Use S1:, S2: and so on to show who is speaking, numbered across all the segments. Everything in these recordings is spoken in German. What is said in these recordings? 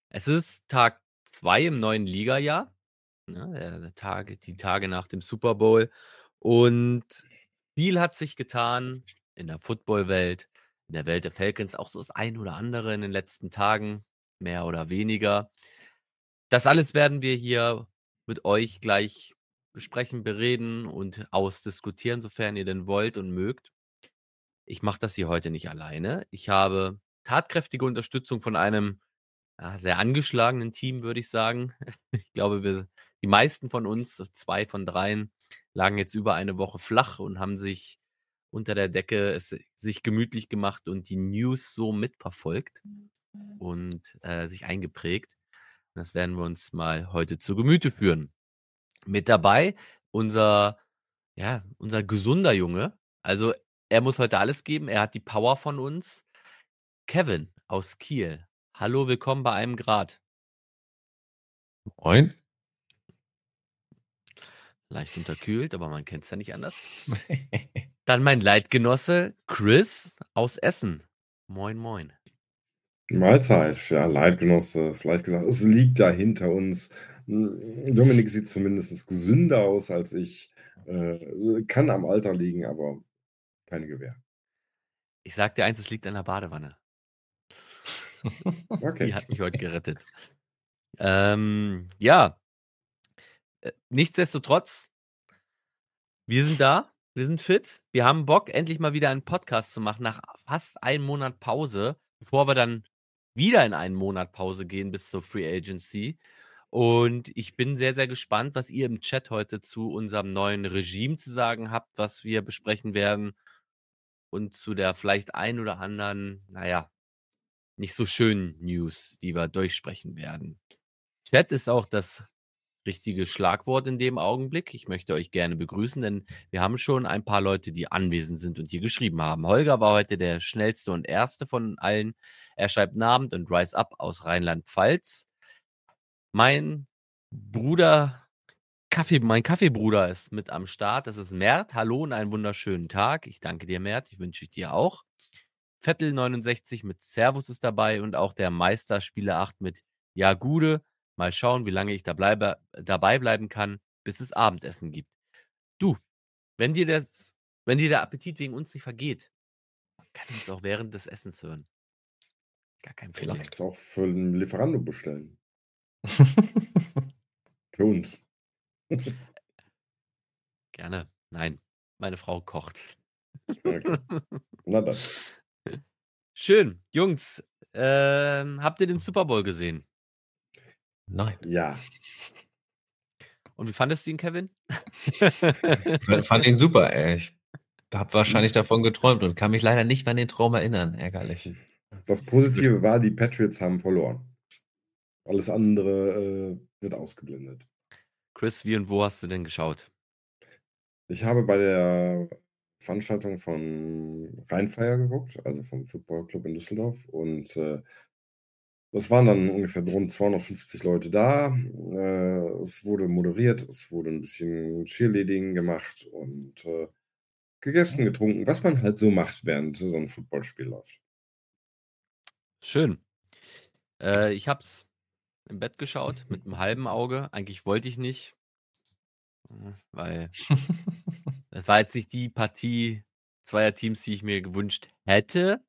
S1: Es ist Tag 2 im neuen Ligajahr, ne, die Tage nach dem Super Bowl. Und viel hat sich getan in der Footballwelt, in der Welt der Falcons, auch so das ein oder andere in den letzten Tagen, mehr oder weniger. Das alles werden wir hier mit euch gleich besprechen, bereden und ausdiskutieren, sofern ihr denn wollt und mögt. Ich mache das hier heute nicht alleine. Ich habe tatkräftige Unterstützung von einem sehr angeschlagenen Team, würde ich sagen. Ich glaube, die meisten von uns, 2 von 3, lagen jetzt über eine Woche flach und haben sich unter der Decke es sich gemütlich gemacht und die News so mitverfolgt und, sich eingeprägt. Und das werden wir uns mal heute zu Gemüte führen. Mit dabei unser unser gesunder Junge. Also, er muss heute alles geben. Er hat die Power von uns. Kevin aus Kiel. Hallo, willkommen bei einem Grad.
S2: Moin.
S1: Leicht unterkühlt, aber man kennt's ja nicht anders. Dann mein Leitgenosse Chris aus Essen. Moin, moin.
S3: Mahlzeit, ja, Leitgenosse, ist leicht gesagt. Es liegt da hinter uns. Dominik sieht zumindest gesünder aus als ich. Kann am Alter liegen, aber keine Gewähr.
S1: Ich sag dir eins, es liegt an der Badewanne. Die hat mich heute gerettet. Nichtsdestotrotz, wir sind da, wir sind fit, wir haben Bock, endlich mal wieder einen Podcast zu machen nach fast einem Monat Pause, bevor wir dann wieder in einen Monat Pause gehen bis zur Free Agency. Und ich bin sehr, sehr gespannt, was ihr im Chat heute zu unserem neuen Regime zu sagen habt, was wir besprechen werden und zu der vielleicht ein oder anderen, nicht so schönen News, die wir durchsprechen werden. Chat ist auch das richtige Schlagwort in dem Augenblick. Ich möchte euch gerne begrüßen, denn wir haben schon ein paar Leute, die anwesend sind und hier geschrieben haben. Holger war heute der schnellste und erste von allen. Er schreibt Abend und Rise Up aus Rheinland-Pfalz. Mein Kaffeebruder ist mit am Start. Das ist Mert. Hallo und einen wunderschönen Tag. Ich danke dir, Mert. Ich wünsche dir auch. Vettel69 mit Servus ist dabei und auch der Meisterspieler 8 mit Ja, Gude. Mal schauen, wie lange ich dabei bleiben kann, bis es Abendessen gibt. Du, wenn dir der Appetit wegen uns nicht vergeht, kann ich es auch während des Essens hören. Gar kein Problem.
S3: Vielleicht auch für einen Lieferando bestellen. Für uns.
S1: Gerne. Nein, meine Frau kocht.
S3: Okay. Na dann.
S1: Schön. Jungs, habt ihr den Super Bowl gesehen?
S2: Nein.
S3: Ja.
S1: Und wie fandest du ihn, Kevin?
S2: Ich fand ihn super, ey. Ich habe wahrscheinlich davon geträumt und kann mich leider nicht mehr an den Traum erinnern. Ärgerlich.
S3: Das Positive war, die Patriots haben verloren. Alles andere wird ausgeblendet.
S1: Chris, wie und wo hast du denn geschaut?
S3: Ich habe bei der Veranstaltung von Rheinfeier geguckt, also vom Football Club in Düsseldorf. Und das waren dann ungefähr rund 250 Leute da. Es wurde moderiert, es wurde ein bisschen Cheerleading gemacht und gegessen, getrunken, was man halt so macht, während so ein Footballspiel läuft.
S1: Schön. Ich hab's im Bett geschaut mit einem halben Auge. Eigentlich wollte ich nicht, weil das war jetzt nicht die Partie zweier Teams, die ich mir gewünscht hätte.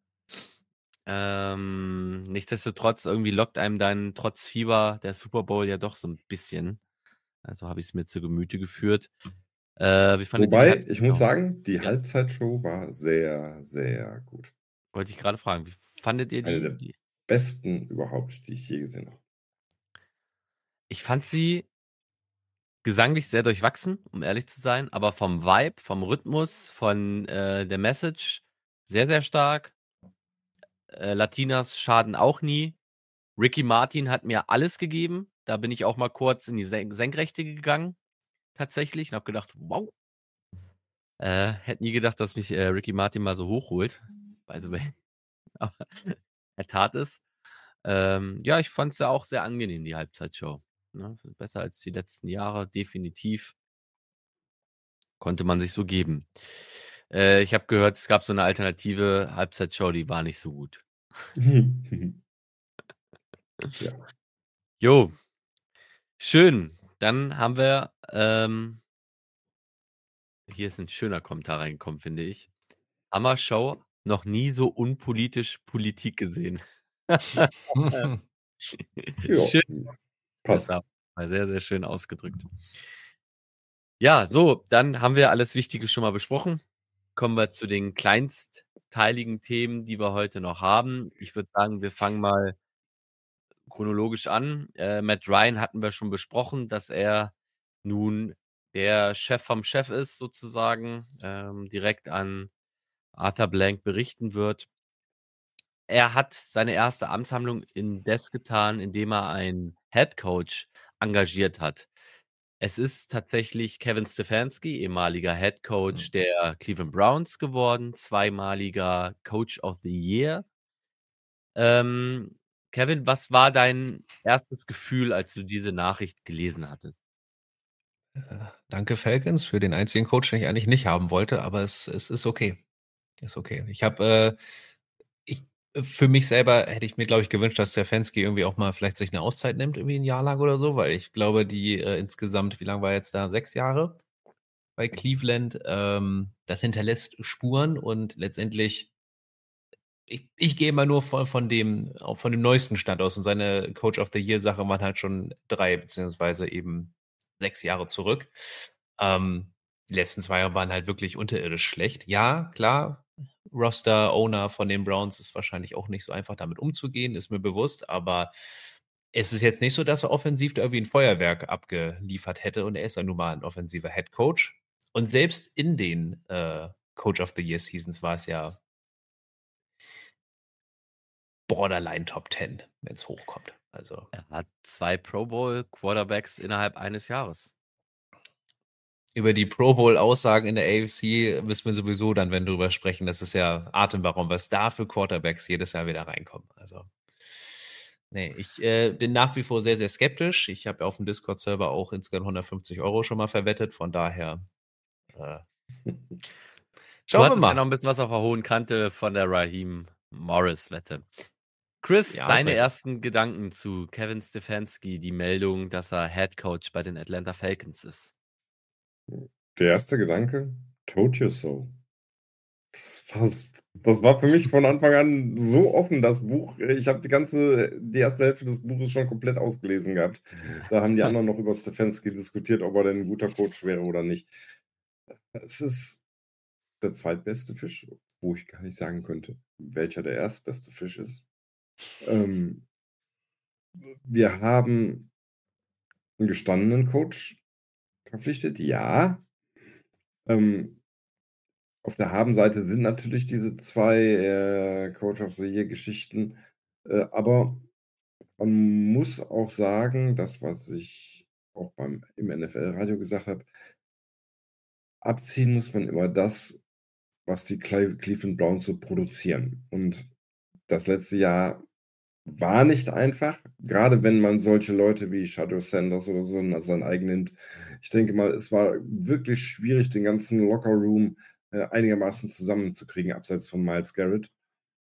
S1: Nichtsdestotrotz, irgendwie lockt einem dann trotz Fieber der Super Bowl ja doch so ein bisschen. Also habe ich es mir zu Gemüte geführt. Wie fandet ihr die
S3: Wobei, ich muss
S1: Halbzeitshow?
S3: sagen, die
S1: Ja.
S3: Halbzeitshow war sehr, sehr gut.
S1: Wollte ich gerade fragen, wie fandet ihr
S3: Eine der
S1: die?
S3: besten überhaupt, die ich je gesehen habe.
S1: Ich fand sie gesanglich sehr durchwachsen, um ehrlich zu sein, aber vom Vibe, vom Rhythmus, von der Message sehr, sehr stark. Latinas schaden auch nie. Ricky Martin hat mir alles gegeben. Da bin ich auch mal kurz in die Senkrechte gegangen, tatsächlich, und habe gedacht, wow. Hätte nie gedacht, dass mich Ricky Martin mal so hochholt. By the way. Aber er tat es. Ich fand es ja auch sehr angenehm, die Halbzeitshow. Ne? Besser als die letzten Jahre, definitiv. Konnte man sich so geben. Ich habe gehört, es gab so eine alternative Halbzeitshow, die war nicht so gut.
S3: Ja.
S1: Jo, schön. Dann haben wir, hier ist ein schöner Kommentar reingekommen, finde ich. Hammer-Show, noch nie so unpolitisch Politik gesehen.
S3: Ja,
S1: Schön,
S3: passt.
S1: mal sehr, sehr schön ausgedrückt. Ja, so, dann haben wir alles Wichtige schon mal besprochen. Kommen wir zu den kleinstteiligen Themen, die wir heute noch haben. Ich würde sagen, wir fangen mal chronologisch an. Matt Ryan hatten wir schon besprochen, dass er nun der Chef vom Chef ist, sozusagen, direkt an Arthur Blank berichten wird. Er hat seine erste Amtshandlung indes getan, indem er einen Headcoach engagiert hat. Es ist tatsächlich Kevin Stefanski, ehemaliger Headcoach der Cleveland Browns geworden, zweimaliger Coach of the Year. Kevin, was war dein erstes Gefühl, als du diese Nachricht gelesen hattest?
S2: Danke, Falcons, für den einzigen Coach, den ich eigentlich nicht haben wollte, aber es ist okay. Ist okay. Für mich selber hätte ich mir, glaube ich, gewünscht, dass Stefanski irgendwie auch mal vielleicht sich eine Auszeit nimmt, irgendwie ein Jahr lang oder so, weil ich glaube, die insgesamt, wie lange war er jetzt da? 6 Jahre bei Cleveland. Das hinterlässt Spuren und letztendlich, ich gehe immer nur von dem neuesten Stand aus und seine Coach of the Year Sache waren halt schon 3 beziehungsweise eben 6 Jahre zurück. Die letzten 2 Jahre waren halt wirklich unterirdisch schlecht. Ja, klar, Roster, Owner von den Browns ist wahrscheinlich auch nicht so einfach damit umzugehen, ist mir bewusst, aber es ist jetzt nicht so, dass er offensiv da irgendwie ein Feuerwerk abgeliefert hätte und er ist ja nun mal ein offensiver Head Coach. Und selbst in den Coach of the Year Seasons war es ja Borderline Top 10, wenn es hochkommt. Also
S1: Er hat 2 Pro Bowl Quarterbacks innerhalb eines Jahres.
S2: über die Pro Bowl Aussagen in der AFC müssen wir sowieso dann, wenn drüber sprechen. Das ist ja atemberaubend, was da für Quarterbacks jedes Jahr wieder reinkommen. Also nee, ich bin nach wie vor sehr, sehr skeptisch. Ich habe auf dem Discord-Server auch insgesamt 150 € schon mal verwettet. Von daher
S1: Du
S2: schauen wir
S1: hattest ja noch
S2: mal.
S1: ein bisschen was auf der hohen Kante von der Raheem Morris-Wette. Chris,
S2: Ja,
S1: deine
S2: ist
S1: ersten Gedanken zu Kevin Stefanski, die Meldung, dass er Head Coach bei den Atlanta Falcons ist?
S3: Der erste Gedanke, told you so. Das war für mich von Anfang an so offen, das Buch. Ich habe die erste Hälfte des Buches schon komplett ausgelesen gehabt. Da haben die anderen noch über Stefanski diskutiert, ob er denn ein guter Coach wäre oder nicht. Es ist der zweitbeste Fisch, wo ich gar nicht sagen könnte, welcher der erstbeste Fisch ist. Wir haben einen gestandenen Coach verpflichtet, ja. Auf der Habenseite sind natürlich diese 2 Coach of the Year Geschichten, aber man muss auch sagen, das, was ich auch im NFL-Radio gesagt habe, abziehen muss man immer das, was die Cleveland Browns so produzieren. Und das letzte Jahr war nicht einfach, gerade wenn man solche Leute wie Shadow Sanders oder so als sein eigen nimmt. Ich denke mal, es war wirklich schwierig, den ganzen Locker-Room einigermaßen zusammenzukriegen, abseits von Myles Garrett.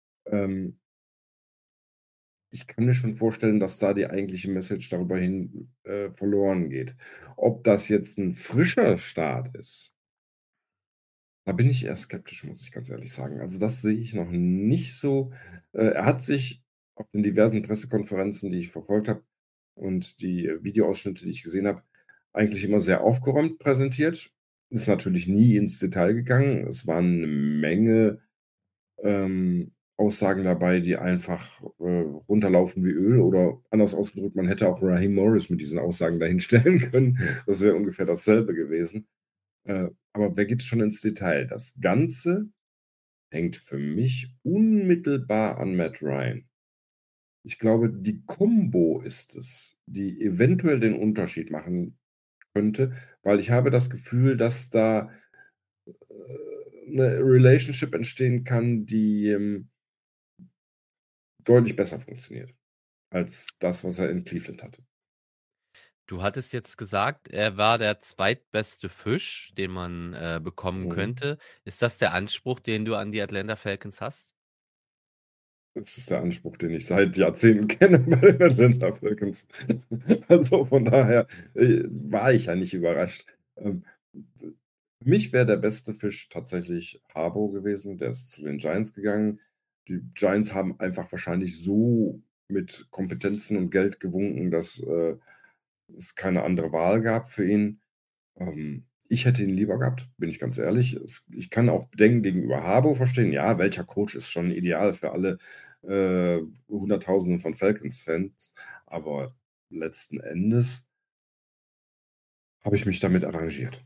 S3: Ich kann mir schon vorstellen, dass da die eigentliche Message darüber hin verloren geht. Ob das jetzt ein frischer Start ist, da bin ich eher skeptisch, muss ich ganz ehrlich sagen. Also, das sehe ich noch nicht so. Er hat sich auf den diversen Pressekonferenzen, die ich verfolgt habe und die Videoausschnitte, die ich gesehen habe, eigentlich immer sehr aufgeräumt präsentiert. Ist natürlich nie ins Detail gegangen. Es waren 'ne Menge, Aussagen dabei, die einfach, runterlaufen wie Öl oder anders ausgedrückt, man hätte auch Raheem Morris mit diesen Aussagen dahinstellen können. Das wäre ungefähr dasselbe gewesen. Aber wer geht schon ins Detail? Das Ganze hängt für mich unmittelbar an Matt Ryan. Ich glaube, die Kombo ist es, die eventuell den Unterschied machen könnte, weil ich habe das Gefühl, dass da 'ne Relationship entstehen kann, die deutlich besser funktioniert als das, was er in Cleveland hatte.
S1: Du hattest jetzt gesagt, er war der zweitbeste Fisch, den man, bekommen
S3: Mhm.
S1: könnte. Ist das der Anspruch, den du an die Atlanta Falcons hast?
S3: Das ist der Anspruch, den ich seit Jahrzehnten kenne bei den Atlanta Falcons. Also von daher war ich ja nicht überrascht. Für mich wäre der beste Fisch tatsächlich Harbaugh gewesen. Der ist zu den Giants gegangen. Die Giants haben einfach wahrscheinlich so mit Kompetenzen und Geld gewunken, dass es keine andere Wahl gab für ihn. Ich hätte ihn lieber gehabt, bin ich ganz ehrlich. Ich kann auch Bedenken gegenüber Harbaugh verstehen. Ja, welcher Coach ist schon ideal für alle Hunderttausenden von Falcons-Fans. Aber letzten Endes habe ich mich damit arrangiert.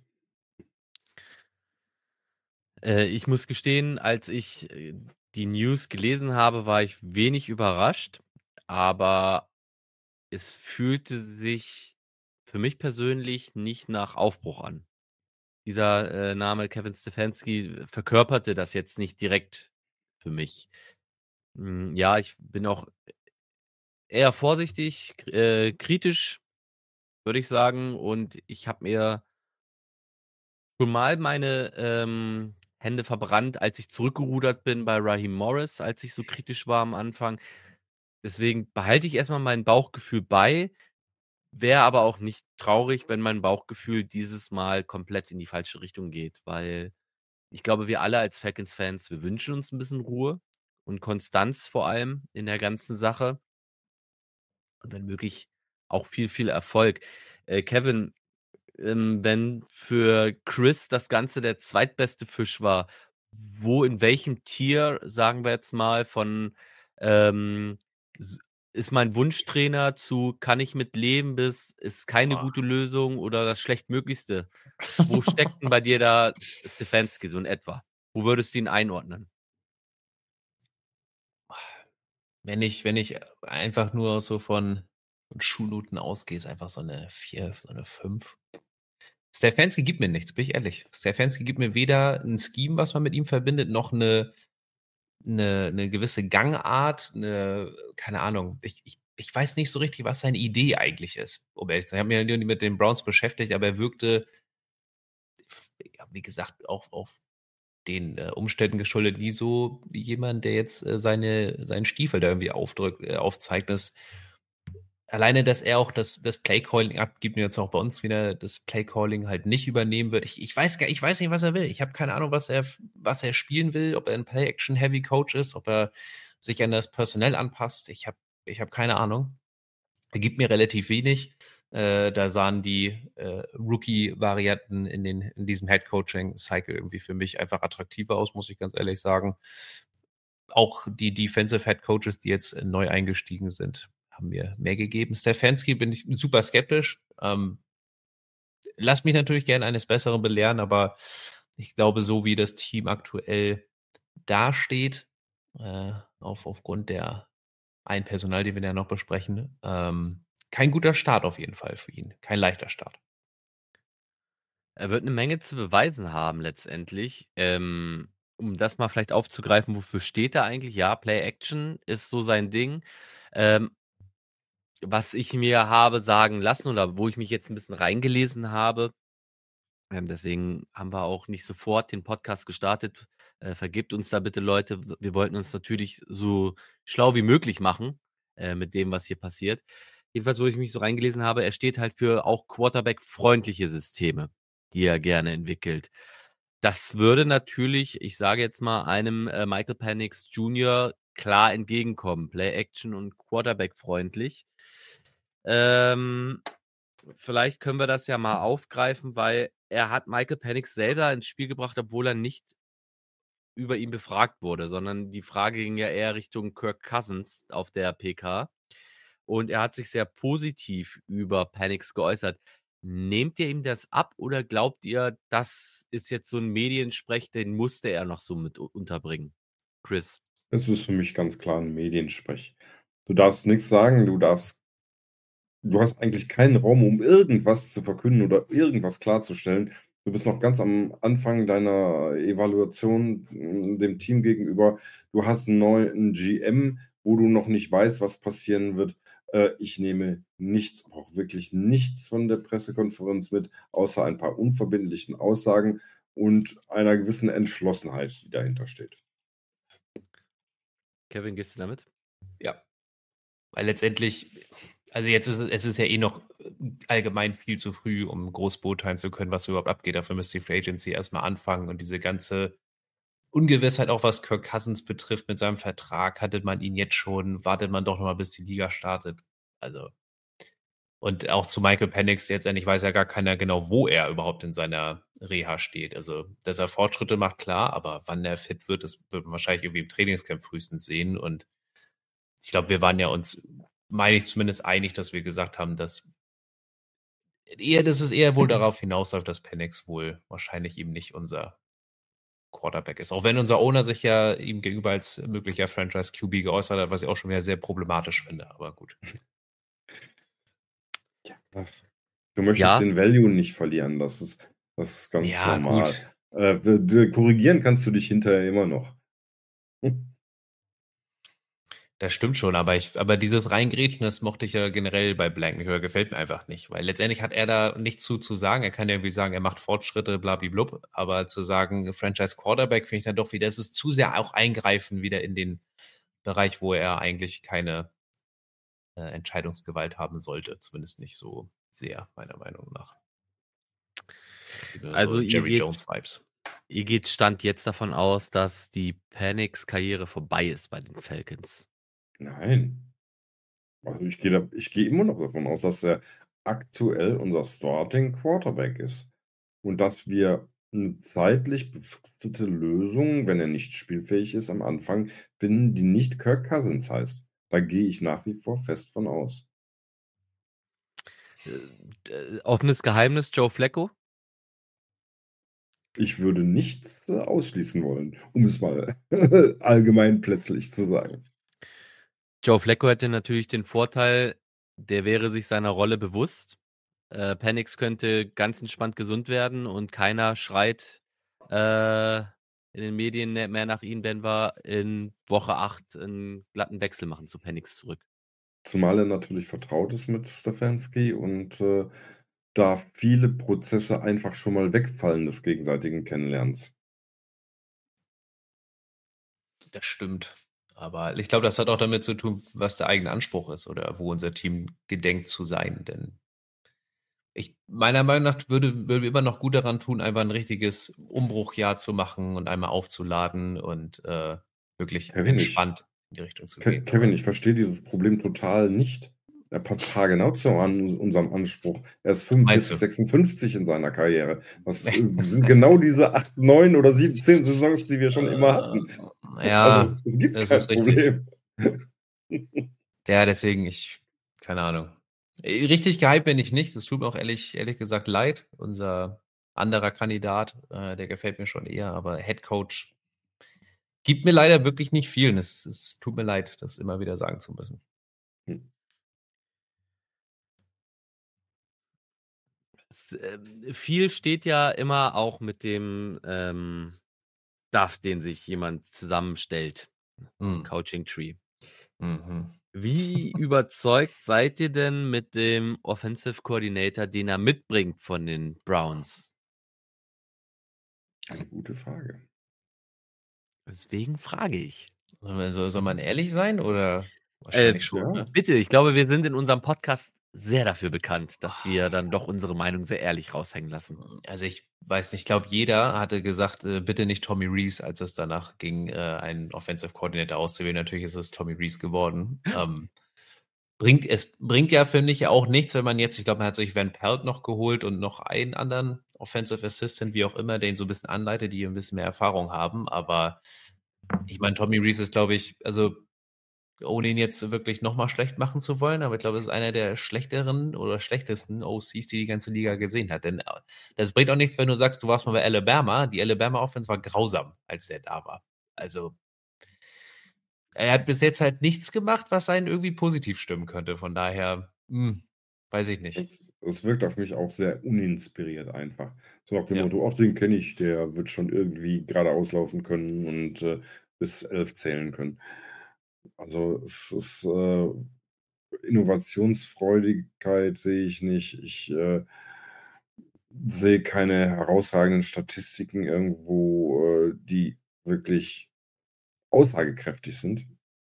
S1: Ich muss gestehen, als ich die News gelesen habe, war ich wenig überrascht, aber es fühlte sich für mich persönlich nicht nach Aufbruch an. Dieser Name Kevin Stefanski verkörperte das jetzt nicht direkt für mich. Ja, ich bin auch eher vorsichtig, kritisch, würde ich sagen. Und ich habe mir schon mal meine Hände verbrannt, als ich zurückgerudert bin bei Raheem Morris, als ich so kritisch war am Anfang. Deswegen behalte ich erstmal mein Bauchgefühl bei, wäre aber auch nicht traurig, wenn mein Bauchgefühl dieses Mal komplett in die falsche Richtung geht, weil ich glaube, wir alle als Falcons-Fans, wir wünschen uns ein bisschen Ruhe und Konstanz vor allem in der ganzen Sache und wenn möglich auch viel, viel Erfolg. Kevin, wenn für Chris das Ganze der zweitbeste Fisch war, in welchem Tier, sagen wir jetzt mal, von ähm, ist mein Wunschtrainer zu kann ich mit leben bis ist keine gute Lösung oder das schlechtmöglichste? Wo steckt denn bei dir da Stefanski so in etwa? Wo würdest du ihn einordnen?
S2: Wenn ich einfach nur so von Schulnoten ausgehe, ist einfach so eine 4, so eine 5. Stefanski gibt mir nichts, bin ich ehrlich. Stefanski gibt mir weder ein Scheme, was man mit ihm verbindet, noch eine gewisse Gangart, keine Ahnung. Ich weiß nicht so richtig, was seine Idee eigentlich ist, um ehrlich zu sein. Ich habe mich ja nie mit den Browns beschäftigt, aber er wirkte, wie gesagt, auch auf den Umständen geschuldet, nie so wie jemand, der jetzt seinen Stiefel da irgendwie aufzeigt. Alleine, dass er auch das Playcalling abgibt und jetzt auch bei uns wieder das Playcalling halt nicht übernehmen wird. Ich weiß nicht, was er will. Ich habe keine Ahnung, was er spielen will, ob er ein Play-Action-Heavy-Coach ist, ob er sich an das Personell anpasst. Ich hab keine Ahnung. Er gibt mir relativ wenig. Da sahen die Rookie-Varianten in diesem Head-Coaching-Cycle irgendwie für mich einfach attraktiver aus, muss ich ganz ehrlich sagen. Auch die Defensive Head Coaches, die jetzt neu eingestiegen sind, haben mir mehr gegeben. Stefanski bin ich super skeptisch. Lass mich natürlich gerne eines Besseren belehren, aber ich glaube, so wie das Team aktuell dasteht, aufgrund der einen Personal, den wir ja noch besprechen, kein guter Start auf jeden Fall für ihn. Kein leichter Start.
S1: Er wird eine Menge zu beweisen haben letztendlich. Um das mal vielleicht aufzugreifen, wofür steht er eigentlich? Ja, Play Action ist so sein Ding. Was ich mir habe sagen lassen oder wo ich mich jetzt ein bisschen reingelesen habe, deswegen haben wir auch nicht sofort den Podcast gestartet. Vergebt uns da bitte, Leute. Wir wollten uns natürlich so schlau wie möglich machen mit dem, was hier passiert. Jedenfalls, wo ich mich so reingelesen habe, er steht halt für auch Quarterback-freundliche Systeme, die er gerne entwickelt. Das würde natürlich, ich sage jetzt mal, einem Michael Penix Jr. klar entgegenkommen. Play-Action und Quarterback-freundlich. Vielleicht können wir das ja mal aufgreifen, weil er hat Michael Penix selber ins Spiel gebracht, obwohl er nicht über ihn befragt wurde, sondern die Frage ging ja eher Richtung Kirk Cousins auf der PK. Und er hat sich sehr positiv über Penix geäußert. Nehmt ihr ihm das ab oder glaubt ihr, das ist jetzt so ein Mediensprech, den musste er noch so mit unterbringen? Chris.
S3: Es ist für mich ganz klar ein Mediensprech. Du darfst nichts sagen, du hast eigentlich keinen Raum, um irgendwas zu verkünden oder irgendwas klarzustellen. Du bist noch ganz am Anfang deiner Evaluation dem Team gegenüber. Du hast einen neuen GM, wo du noch nicht weißt, was passieren wird. Ich nehme nichts, auch wirklich nichts von der Pressekonferenz mit, außer ein paar unverbindlichen Aussagen und einer gewissen Entschlossenheit, die dahinter steht.
S1: Kevin, gehst du damit?
S2: Ja. Weil letztendlich, also jetzt es ist ja eh noch allgemein viel zu früh, um groß beurteilen zu können, was überhaupt abgeht. Dafür müsste die Free Agency erstmal anfangen und diese ganze Ungewissheit, auch was Kirk Cousins betrifft mit seinem Vertrag, hattet man ihn jetzt schon, wartet man doch nochmal, bis die Liga startet. Also, und auch zu Michael Penix, letztendlich weiß ja gar keiner genau, wo er überhaupt in seiner Reha steht. Also, dass er Fortschritte macht, klar, aber wann er fit wird, das wird man wahrscheinlich irgendwie im Trainingscamp frühestens sehen. Und ich glaube, wir waren ja uns, meine ich, zumindest einig, dass wir dass es eher wohl darauf hinausläuft, dass Penix wohl wahrscheinlich eben nicht unser Quarterback ist. Auch wenn unser Owner sich ja ihm gegenüber als möglicher Franchise-QB geäußert hat, was ich auch schon wieder sehr problematisch finde, aber gut.
S3: Ach, du möchtest
S1: Ja.
S3: den Value nicht verlieren, das ist ganz
S2: Ja,
S3: normal.
S2: gut.
S3: Korrigieren kannst du dich hinterher immer noch.
S2: Das stimmt schon, aber dieses Reingrätschen, das mochte ich ja generell bei Blank nicht oder gefällt mir einfach nicht, weil letztendlich hat er da nichts zu sagen. Er kann ja irgendwie sagen, er macht Fortschritte, blablablub, aber zu sagen, Franchise Quarterback finde ich dann doch wieder, es ist zu sehr auch eingreifen wieder in den Bereich, wo er eigentlich keine Entscheidungsgewalt haben sollte, zumindest nicht so sehr, meiner Meinung nach.
S1: Also
S2: so Jerry Jones-Vibes.
S1: Ihr geht Stand jetzt davon aus, dass die Penix-Karriere vorbei ist bei den Falcons.
S3: Nein. Also ich gehe immer noch davon aus, dass er aktuell unser Starting Quarterback ist. Und dass wir eine zeitlich befristete Lösung, wenn er nicht spielfähig ist, am Anfang finden, die nicht Kirk Cousins heißt. Da gehe ich nach wie vor fest von aus.
S1: Offenes Geheimnis, Joe Flacco?
S3: Ich würde nichts ausschließen wollen, um es mal allgemein plötzlich zu sagen.
S1: Joe Flacco hätte natürlich den Vorteil, der wäre sich seiner Rolle bewusst. Penix könnte ganz entspannt gesund werden und keiner schreit in den Medien mehr nach ihm, wenn wir in Woche 8 einen glatten Wechsel machen zu Penix zurück.
S3: Zumal er natürlich vertraut ist mit Stefanski und da viele Prozesse einfach schon mal wegfallen des gegenseitigen Kennenlernens.
S2: Das stimmt. Aber ich glaube, das hat auch damit zu tun, was der eigene Anspruch ist oder wo unser Team gedenkt zu sein. Denn meiner Meinung nach würden wir immer noch gut daran tun, einfach ein richtiges Umbruchjahr zu machen und einmal aufzuladen und wirklich
S3: Kevin,
S2: entspannt in die Richtung zu gehen.
S3: Kevin, ich verstehe dieses Problem total nicht. Er passt haargenau zu unserem Anspruch. Er ist 45, 56 in seiner Karriere. Das sind genau diese 8, 9 oder 17 Saisons, die wir schon immer hatten.
S2: Ja,
S3: also, es gibt
S2: das
S3: kein
S2: ist richtig.
S3: Problem.
S2: Ja, deswegen, keine Ahnung. Richtig gehypt bin ich nicht. Das tut mir auch ehrlich gesagt leid. Unser anderer Kandidat, der gefällt mir schon eher, aber Head Coach gibt mir leider wirklich nicht viel. Es tut mir leid, das immer wieder sagen zu müssen.
S1: Viel steht ja immer auch mit dem Staff, den sich jemand zusammenstellt. Coaching Tree. Wie überzeugt seid ihr denn mit dem Offensive Coordinator, den er mitbringt von den Browns?
S3: Eine gute Frage.
S1: Deswegen frage ich.
S2: Soll man ehrlich sein oder wahrscheinlich schon?
S3: ja.
S2: Ne?
S1: Bitte, ich glaube, wir sind in unserem Podcast sehr dafür bekannt, dass wir dann doch unsere Meinung sehr ehrlich raushängen lassen.
S2: Also ich weiß nicht, ich glaube, jeder hatte gesagt, bitte nicht Tommy Rees, als es danach ging, einen Offensive Coordinator auszuwählen. Natürlich ist es Tommy Rees geworden. Bringt ja, finde ich, auch nichts, wenn man jetzt, ich glaube, man hat sich Van Pelt noch geholt und noch einen anderen Offensive Assistant, wie auch immer, der ihn so ein bisschen anleitet, die ein bisschen mehr Erfahrung haben. Aber ich meine, Tommy Rees ist, glaube ich, also ohne ihn jetzt wirklich nochmal schlecht machen zu wollen, aber ich glaube, es ist einer der schlechteren oder schlechtesten OCs, die ganze Liga gesehen hat. Denn das bringt auch nichts, wenn du sagst, du warst mal bei Alabama. Die Alabama Offense war grausam, als der da war. Also er hat bis jetzt halt nichts gemacht, was einen irgendwie positiv stimmen könnte. Von daher, weiß ich nicht.
S3: Es wirkt auf mich auch sehr uninspiriert einfach. So nach dem Motto, ach, den kenne ich, der wird schon irgendwie geradeaus laufen können und bis 11 zählen können. Also es ist Innovationsfreudigkeit sehe ich nicht. Ich sehe keine herausragenden Statistiken irgendwo, die wirklich aussagekräftig sind.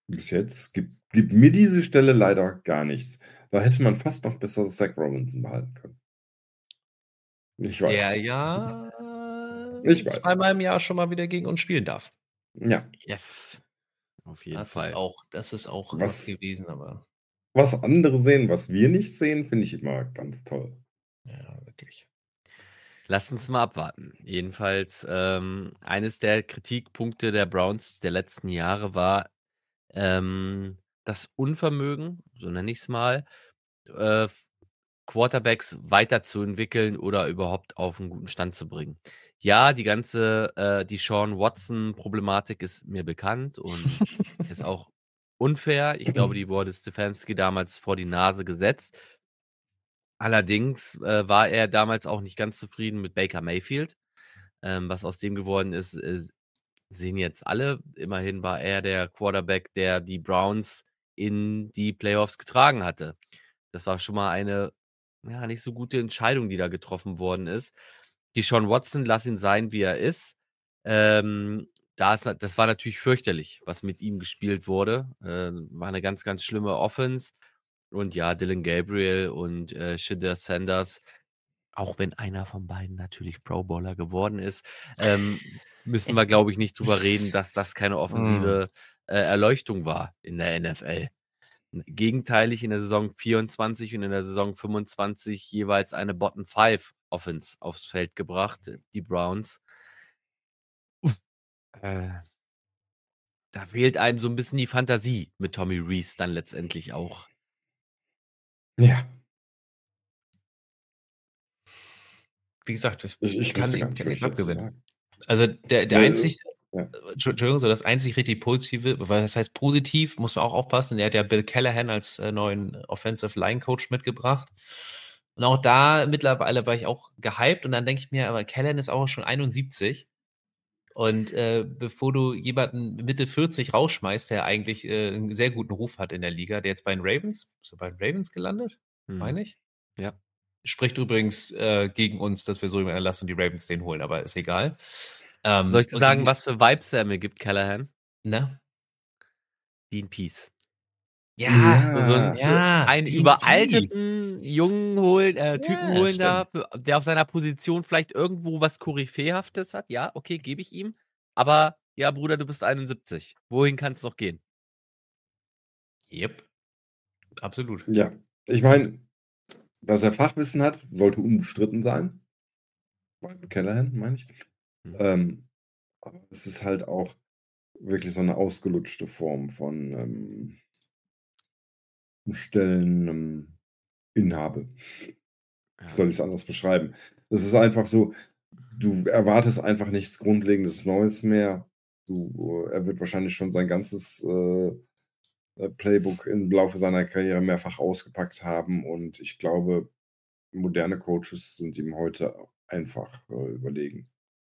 S3: Bis jetzt gibt mir diese Stelle leider gar nichts. Da hätte man fast noch besser Zach Robinson behalten können. Ich weiß.
S2: Der ja
S3: Ich weiß.
S2: zweimal im Jahr schon mal wieder gegen uns spielen darf.
S3: Ja.
S1: Yes. Auf jeden
S2: Das
S1: Fall.
S2: ist auch
S3: Was-
S2: was gewesen, aber
S3: Was andere sehen, was wir nicht sehen, finde ich immer ganz toll.
S2: ja, wirklich.
S1: Lass uns mal abwarten. Jedenfalls, eines der Kritikpunkte der Browns der letzten Jahre war das Unvermögen, so nenne ich es mal, Quarterbacks weiterzuentwickeln oder überhaupt auf einen guten Stand zu bringen. Ja, die Sean Watson-Problematik ist mir bekannt und ist auch unfair. Ich glaube, die wurde Stefanski damals vor die Nase gesetzt. Allerdings war er damals auch nicht ganz zufrieden mit Baker Mayfield. Was aus dem geworden ist, sehen jetzt alle. Immerhin war er der Quarterback, der die Browns in die Playoffs getragen hatte. Das war schon mal eine nicht so gute Entscheidung, die da getroffen worden ist. Deshaun Watson, lass ihn sein, wie er ist. Das war natürlich fürchterlich, was mit ihm gespielt wurde. War eine ganz, ganz schlimme Offense. Und ja, Dylan Gabriel und Shedeur Sanders, auch wenn einer von beiden natürlich Pro Bowler geworden ist, müssen wir, glaube ich, nicht drüber reden, dass das keine offensive Erleuchtung war in der NFL. Gegenteilig in der Saison 24 und in der Saison 25 jeweils eine Bottom 5 Offense aufs Feld gebracht, die Browns. Da fehlt einem so ein bisschen die Fantasie mit Tommy Rees dann letztendlich auch.
S3: Ja.
S2: Wie gesagt,
S3: Ich
S2: kann
S3: wüsste gar
S2: ihm
S3: nicht, was
S2: nichts
S3: ich dazu
S2: abgewinnen.
S3: sagen.
S2: Also der
S3: Ja,
S2: einzig,
S3: ja.
S2: Entschuldigung, so das einzig richtig Positive, weil das heißt positiv, muss man auch aufpassen, er hat ja Bill Callahan als neuen Offensive Line Coach mitgebracht. Und auch da mittlerweile war ich auch gehypt und dann denke ich mir, aber Callahan ist auch schon 71. Und bevor du jemanden Mitte 40 rausschmeißt, der eigentlich einen sehr guten Ruf hat in der Liga, der jetzt bei den Ravens, ist er bei den Ravens gelandet? Meine ich?
S1: Ja.
S2: Spricht übrigens gegen uns, dass wir so jemanden erlassen und die Ravens den holen, aber ist egal.
S1: Soll ich dir
S2: und
S1: sagen, was für Vibes er mir gibt, Callahan?
S2: Ne?
S1: Dean Pease.
S2: Ja,
S1: Einen
S2: Dean
S1: überalteten Jungen holen, Typen holen
S2: stimmt.
S1: da, der auf seiner Position vielleicht irgendwo was Koryphäehaftes hat. Ja, okay, gebe ich ihm. Aber ja, Bruder, du bist 71. Wohin kann es noch gehen?
S2: Yep. Absolut.
S3: Ja, ich meine, dass er Fachwissen hat, sollte unbestritten sein. Bei Callahan, meine ich. Aber es ist halt auch wirklich so eine ausgelutschte Form von Stelleninhabe. Wie soll ich es anders beschreiben? Das ist einfach so, du erwartest einfach nichts Grundlegendes Neues mehr. Er wird wahrscheinlich schon sein ganzes Playbook im Laufe seiner Karriere mehrfach ausgepackt haben und ich glaube, moderne Coaches sind ihm heute einfach überlegen.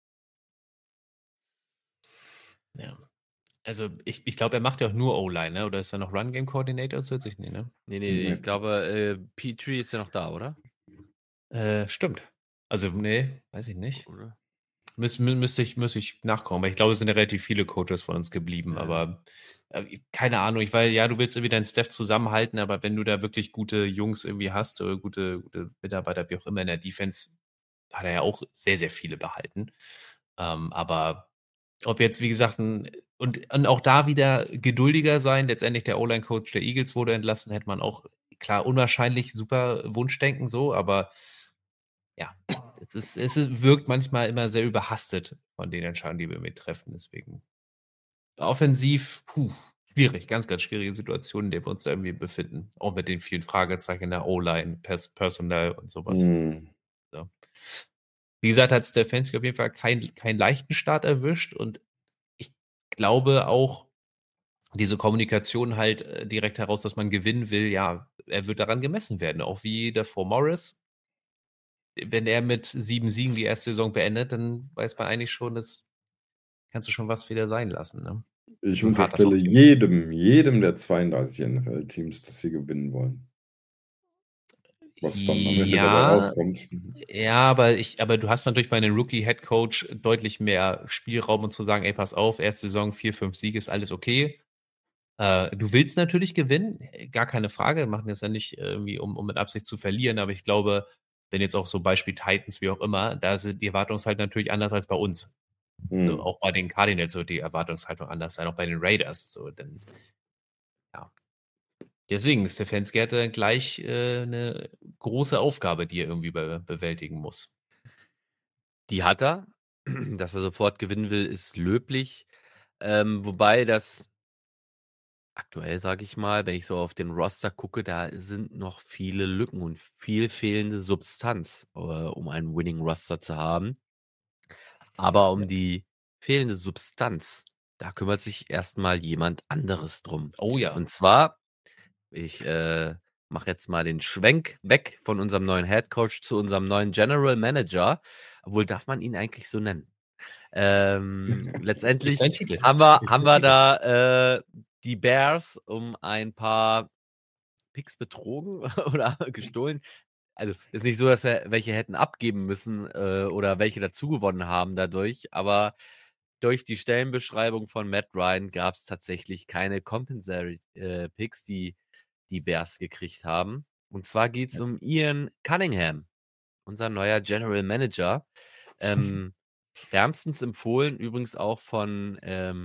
S2: Ja. Also ich glaube, er macht ja auch nur O-Line, ne? Oder ist er noch Run-Game-Coordinator zusätzlich? Nee, ne?
S1: Nee, ich glaube, Petrie ist ja noch da, oder?
S2: Stimmt. Also, nee, weiß ich nicht.
S1: Oder?
S2: Müsste ich nachkommen, weil ich glaube, es sind ja relativ viele Coaches von uns geblieben,
S1: Ja.
S2: aber keine Ahnung, du willst irgendwie deinen Staff zusammenhalten, aber wenn du da wirklich gute Jungs irgendwie hast oder gute Mitarbeiter, wie auch immer in der Defense, hat er ja auch sehr, sehr viele behalten. Aber ob jetzt, wie gesagt, und auch da wieder geduldiger sein, letztendlich der O-Line-Coach der Eagles wurde entlassen, hätte man auch, klar, unwahrscheinlich super Wunschdenken so, aber ja, wirkt manchmal immer sehr überhastet von den Entscheidungen, die wir mit treffen. Deswegen offensiv, schwierig, ganz, ganz schwierige Situation, in der wir uns da irgendwie befinden. Auch mit den vielen Fragezeichen in der O-Line, Personal und sowas. So. Wie gesagt, hat Stefanski auf jeden Fall keinen leichten Start erwischt und ich glaube auch, diese Kommunikation halt direkt heraus, dass man gewinnen will, ja, er wird daran gemessen werden. Auch wie davor Morris. Wenn er mit 7 Siegen die erste Saison beendet, dann weiß man eigentlich schon, das kannst du schon was wieder sein lassen. Ne?
S3: Ich
S2: So hart das
S3: unterstelle
S2: auch klingt.
S3: jedem der 32 NFL-Teams, dass sie gewinnen wollen. Was dann am Ende dabei rauskommt.
S2: Ja, aber du hast natürlich bei einem Rookie-Head-Coach deutlich mehr Spielraum, um zu sagen, ey, pass auf, erste Saison 4, 5 Siege ist alles okay. Du willst natürlich gewinnen, gar keine Frage. Wir machen das ja nicht irgendwie, um mit Absicht zu verlieren, aber ich glaube, wenn jetzt auch so Beispiel Titans, wie auch immer, da ist die Erwartungshaltung natürlich anders als bei uns. So, auch bei den Cardinals wird die Erwartungshaltung anders sein, auch bei den Raiders. So, denn, ja. Deswegen, Stefanski hatte gleich eine große Aufgabe, die er irgendwie bewältigen muss.
S1: Die hat er. Dass er sofort gewinnen will, ist löblich. Wobei das aktuell, sage ich mal, wenn ich so auf den Roster gucke, da sind noch viele Lücken und viel fehlende Substanz, um einen Winning Roster zu haben. Aber um die fehlende Substanz, da kümmert sich erstmal jemand anderes drum.
S2: Oh ja.
S1: Und zwar, ich mache jetzt mal den Schwenk weg von unserem neuen Head Coach zu unserem neuen General Manager. Obwohl, darf man ihn eigentlich so nennen? Letztendlich
S2: Ist sein Titel.
S1: haben wir da die Bears um ein paar Picks betrogen oder gestohlen. Also ist nicht so, dass wir welche hätten abgeben müssen oder welche dazugewonnen haben dadurch, aber durch die Stellenbeschreibung von Matt Ryan gab es tatsächlich keine Compensatory Picks, die die Bears gekriegt haben. Und zwar geht es um Ian Cunningham, unser neuer General Manager. Wärmstens empfohlen, übrigens auch von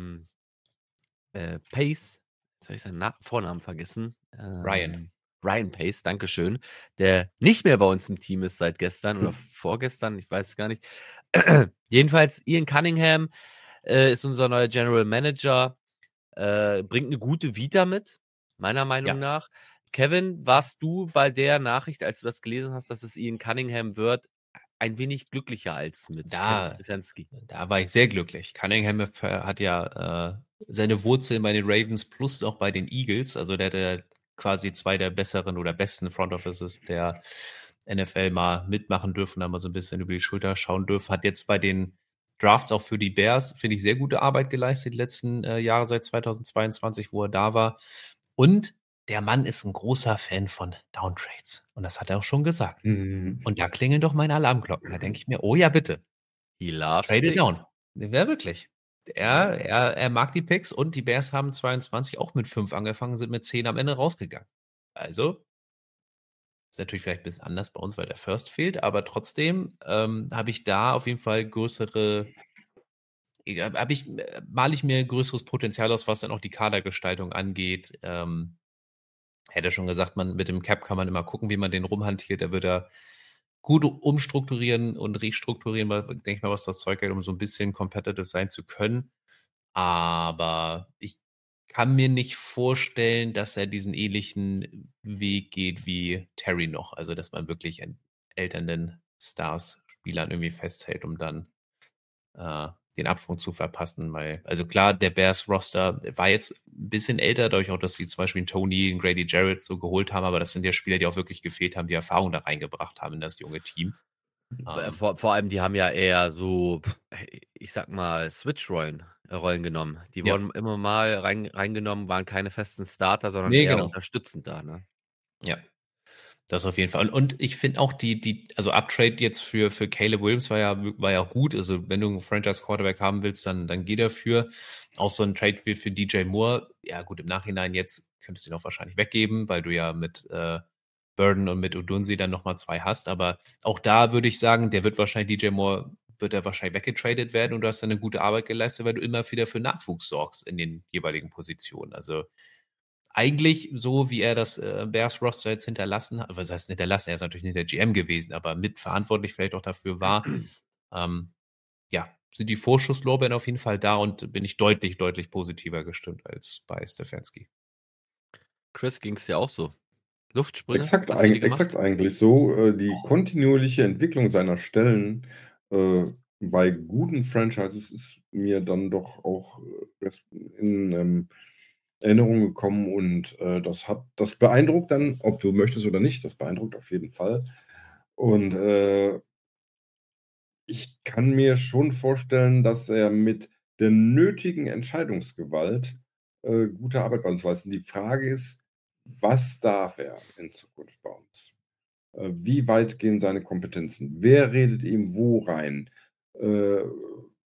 S1: Pace. Jetzt habe ich seinen Vornamen vergessen. Ryan Pace, Dankeschön. Der nicht mehr bei uns im Team ist seit gestern oder vorgestern, ich weiß es gar nicht. Jedenfalls, Ian Cunningham ist unser neuer General Manager. Bringt eine gute Vita mit, meiner Meinung nach. Kevin, warst du bei der Nachricht, als du das gelesen hast, dass es Ian Cunningham wird, ein wenig glücklicher als mit Stefanski?
S2: Da war ich sehr glücklich. Cunningham hat ja seine Wurzeln bei den Ravens plus noch bei den Eagles. Also der hatte quasi zwei der besseren oder besten Front Offices der NFL mal mitmachen dürfen, da mal so ein bisschen über die Schulter schauen dürfen. Hat jetzt bei den Drafts auch für die Bears, finde ich, sehr gute Arbeit geleistet die letzten Jahre seit 2022, wo er da war. Und der Mann ist ein großer Fan von Downtrades. Und das hat er auch schon gesagt. Und da klingeln doch meine Alarmglocken. Da denke ich mir, oh ja, bitte.
S1: He loves
S2: Trade it
S1: picks.
S2: down. Ja, wirklich. Er mag die Picks und die Bears haben 22 auch mit 5 angefangen, sind mit 10 am Ende rausgegangen. Also, ist natürlich vielleicht ein bisschen anders bei uns, weil der First fehlt, aber trotzdem habe ich da auf jeden Fall male ich mir größeres Potenzial aus, was dann auch die Kadergestaltung angeht. Hätte schon gesagt, mit dem Cap kann man immer gucken, wie man den rumhantiert. Da wird er gut umstrukturieren und restrukturieren, denke ich mal, was das Zeug hält, um so ein bisschen competitive sein zu können. Aber ich kann mir nicht vorstellen, dass er diesen ähnlichen Weg geht wie Terry noch. Also, dass man wirklich an älteren Stars-Spielern irgendwie festhält, um dann den Absprung zu verpassen. Weil, also klar, der Bears-Roster war jetzt ein bisschen älter, dadurch auch, dass sie zum Beispiel einen Tony, einen Grady Jarrett so geholt haben, aber das sind ja Spieler, die auch wirklich gefehlt haben, die Erfahrung da reingebracht haben in das junge Team.
S1: Vor allem, die haben ja eher so, ich sag mal, Switch-Rollen genommen. Die wurden immer mal reingenommen, waren keine festen Starter, sondern eher unterstützend da, ne?
S2: Ja, das auf jeden Fall. Und ich finde auch also Uptrade jetzt für Caleb Williams war ja auch gut. Also wenn du einen Franchise-Quarterback haben willst, dann geh dafür. Auch so ein Trade wie für DJ Moore. Ja gut, im Nachhinein jetzt könntest du ihn auch wahrscheinlich weggeben, weil du ja mit Burden und mit Odunsi dann nochmal 2 hast. Aber auch da würde ich sagen, wird wahrscheinlich weggetradet werden und du hast dann eine gute Arbeit geleistet, weil du immer wieder für Nachwuchs sorgst in den jeweiligen Positionen. Also eigentlich so, wie er das Bears-Roster jetzt hinterlassen hat, was heißt hinterlassen, er ist natürlich nicht der GM gewesen, aber mitverantwortlich vielleicht auch dafür war, sind die Vorschusslorbeeren auf jeden Fall da und bin ich deutlich, deutlich positiver gestimmt als bei Stefanski.
S1: Chris, ging es dir auch so? Luftsprünge?
S3: Exakt eigentlich so. Die kontinuierliche Entwicklung seiner Stellen bei guten Franchises ist mir dann doch auch in Erinnerung gekommen und das beeindruckt dann, ob du möchtest oder nicht, das beeindruckt auf jeden Fall. Und ich kann mir schon vorstellen, dass er mit der nötigen Entscheidungsgewalt gute Arbeit bei uns leistet. Die Frage ist, was darf er in Zukunft bei uns? Wie weit gehen seine Kompetenzen? Wer redet ihm wo rein?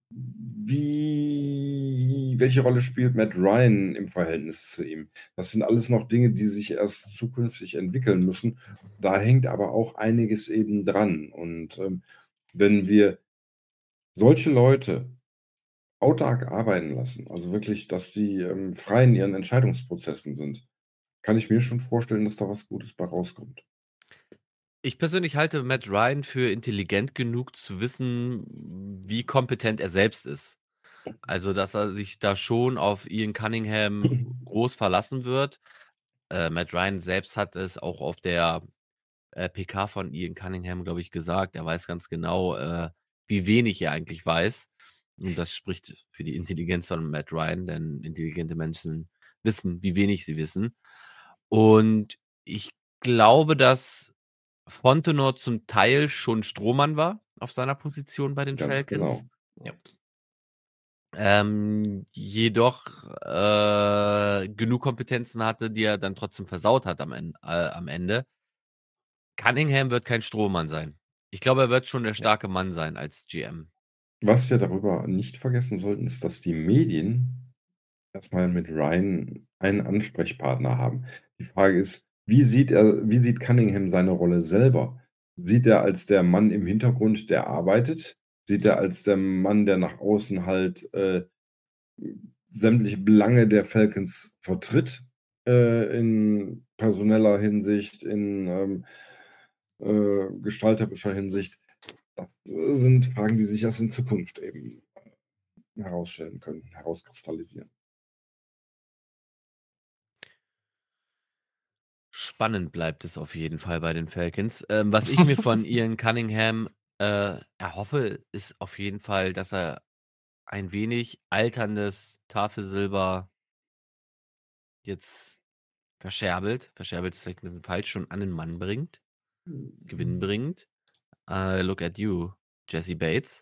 S3: welche Rolle spielt Matt Ryan im Verhältnis zu ihm? Das sind alles noch Dinge, die sich erst zukünftig entwickeln müssen. Da hängt aber auch einiges eben dran. Und wenn wir solche Leute autark arbeiten lassen, also wirklich, dass die frei in ihren Entscheidungsprozessen sind, kann ich mir schon vorstellen, dass da was Gutes bei rauskommt.
S1: Ich persönlich halte Matt Ryan für intelligent genug zu wissen, wie kompetent er selbst ist. Also, dass er sich da schon auf Ian Cunningham groß verlassen wird. Matt Ryan selbst hat es auch auf der PK von Ian Cunningham, glaube ich, gesagt. Er weiß ganz genau, wie wenig er eigentlich weiß. Und das spricht für die Intelligenz von Matt Ryan, denn intelligente Menschen wissen, wie wenig sie wissen. Und ich glaube, dass Fontenot zum Teil schon Strohmann war auf seiner Position bei den
S3: Ganz
S1: Falcons.
S3: genau.
S2: Ja.
S1: Jedoch genug Kompetenzen hatte, die er dann trotzdem versaut hat am Ende. Cunningham wird kein Strohmann sein. Ich glaube, er wird schon der starke Mann sein als GM.
S3: Was wir darüber nicht vergessen sollten, ist, dass die Medien erstmal mit Ryan einen Ansprechpartner haben. Die Frage ist, wie sieht Cunningham seine Rolle selber? Sieht er als der Mann im Hintergrund, der arbeitet? Sieht er als der Mann, der nach außen halt sämtliche Belange der Falcons vertritt, in personeller Hinsicht, in gestalterischer Hinsicht? Das sind Fragen, die sich erst in Zukunft eben herausstellen können, herauskristallisieren.
S1: Spannend bleibt es auf jeden Fall bei den Falcons. Was ich mir von Ian Cunningham erhoffe, ist auf jeden Fall, dass er ein wenig alterndes Tafelsilber jetzt verscherbelt ist vielleicht ein bisschen falsch, schon an den Mann bringt, gewinnbringend. Look at you, Jesse Bates.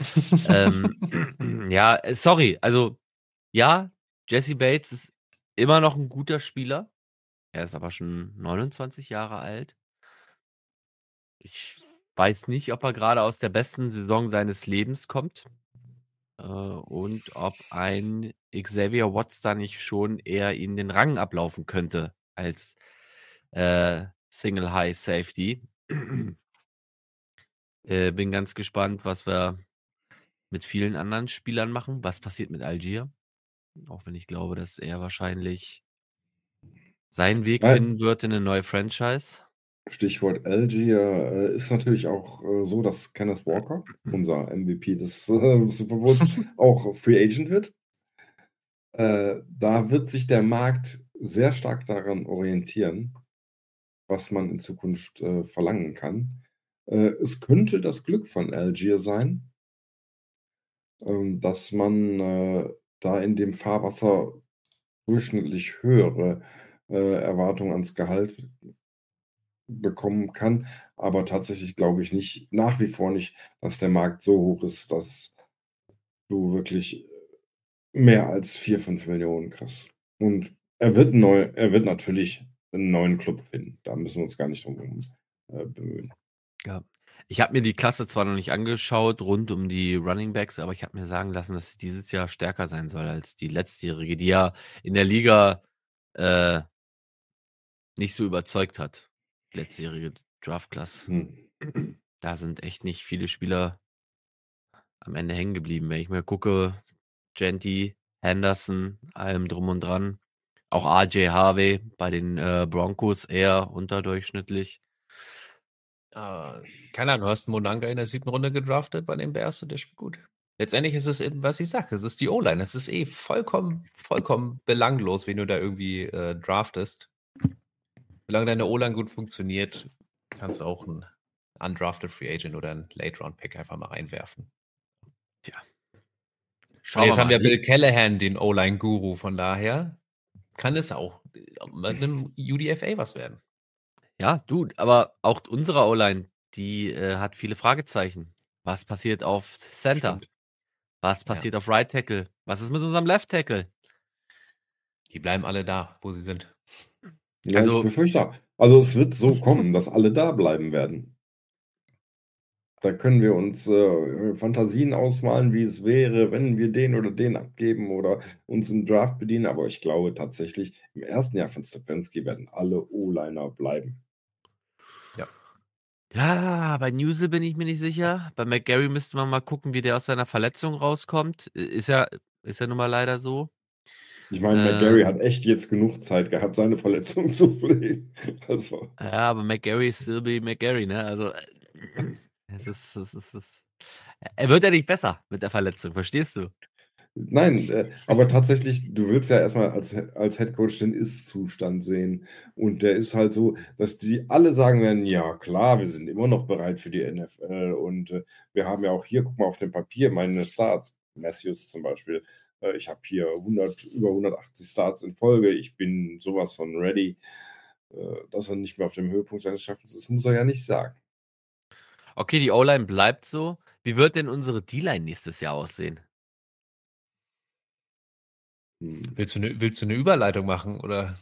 S1: Ja, sorry, also ja, Jesse Bates ist immer noch ein guter Spieler. Er ist aber schon 29 Jahre alt. Ich weiß nicht, ob er gerade aus der besten Saison seines Lebens kommt. Und ob ein Xavier Watts da nicht schon eher ihn den Rang ablaufen könnte als Single High Safety. Bin ganz gespannt, was wir mit vielen anderen Spielern machen. Was passiert mit Algier? Auch wenn ich glaube, dass er wahrscheinlich seinen Weg finden wird in eine neue Franchise.
S3: Stichwort Algier ist natürlich auch so, dass Kenneth Walker, unser MVP des Super Bowls, auch Free Agent wird. Da wird sich der Markt sehr stark daran orientieren, was man in Zukunft verlangen kann. Es könnte das Glück von Algier sein, dass man da in dem Fahrwasser durchschnittlich höhere Erwartungen ans Gehalt bekommen kann. Aber tatsächlich glaube ich nicht, nach wie vor nicht, dass der Markt so hoch ist, dass du wirklich mehr als 4, 5 Millionen kriegst. Und er wird natürlich einen neuen Club finden. Da müssen wir uns gar nicht drum bemühen.
S1: Ja. Ich habe mir die Klasse zwar noch nicht angeschaut, rund um die Running Backs, aber ich habe mir sagen lassen, dass sie dieses Jahr stärker sein soll als die letztjährige, die ja in der Liga nicht so überzeugt hat. Letztjährige Draft-Class. Da sind echt nicht viele Spieler am Ende hängen geblieben. Wenn ich mir gucke, Genty, Henderson, allem drum und dran. Auch RJ Harvey bei den Broncos eher unterdurchschnittlich.
S2: Keine Ahnung, du hast einen Monanga in der 7. Runde gedraftet bei den Bears und der spielt gut. Letztendlich ist es eben, was ich sage, es ist die O-Line. Es ist vollkommen belanglos, wen du da irgendwie draftest. Solange deine O-Line gut funktioniert, kannst du auch einen undrafted Free Agent oder einen Late-Round-Pick einfach mal reinwerfen.
S1: Tja.
S2: Und jetzt haben wir Bill Callahan, den O-Line-Guru, von daher kann es auch mit einem UDFA was werden.
S1: Ja, du, aber auch unsere O-Line, die hat viele Fragezeichen. Was passiert auf Center?
S3: Stimmt.
S1: Was passiert auf Right Tackle? Was ist mit unserem Left Tackle?
S2: Die bleiben alle da, wo sie sind.
S3: Ja,
S1: Also-
S3: ich befürchte auch. Also es wird so kommen, dass alle da bleiben werden. Da können wir uns Fantasien ausmalen, wie es wäre, wenn wir den oder den abgeben oder uns im Draft bedienen. Aber ich glaube tatsächlich, im ersten Jahr von Stefanski werden alle O-Liner bleiben.
S1: Ja, bei Newsel bin ich mir nicht sicher. Bei McGarry müsste man mal gucken, wie der aus seiner Verletzung rauskommt. Ist ja nun mal leider so.
S3: Ich meine, McGarry hat echt jetzt genug Zeit gehabt, seine Verletzung zu pflegen. Also,
S1: Ja, aber McGarry ist still be McGarry, ne? Also, es ist. Er wird ja nicht besser mit der Verletzung, verstehst du?
S3: nein, aber tatsächlich, du willst ja erstmal als Headcoach den Ist-Zustand sehen. Und der ist halt so, dass die alle sagen werden, ja klar, wir sind immer noch bereit für die NFL. Und wir haben ja auch hier, guck mal auf dem Papier, meine Starts, Matthews zum Beispiel. Ich habe hier über 180 Starts in Folge. Ich bin sowas von ready. Dass er nicht mehr auf dem Höhepunkt seines Schaffens ist, muss er ja nicht sagen.
S1: Okay, die O-Line bleibt so. Wie wird denn unsere D-Line nächstes Jahr aussehen?
S2: Willst du eine Überleitung machen, oder?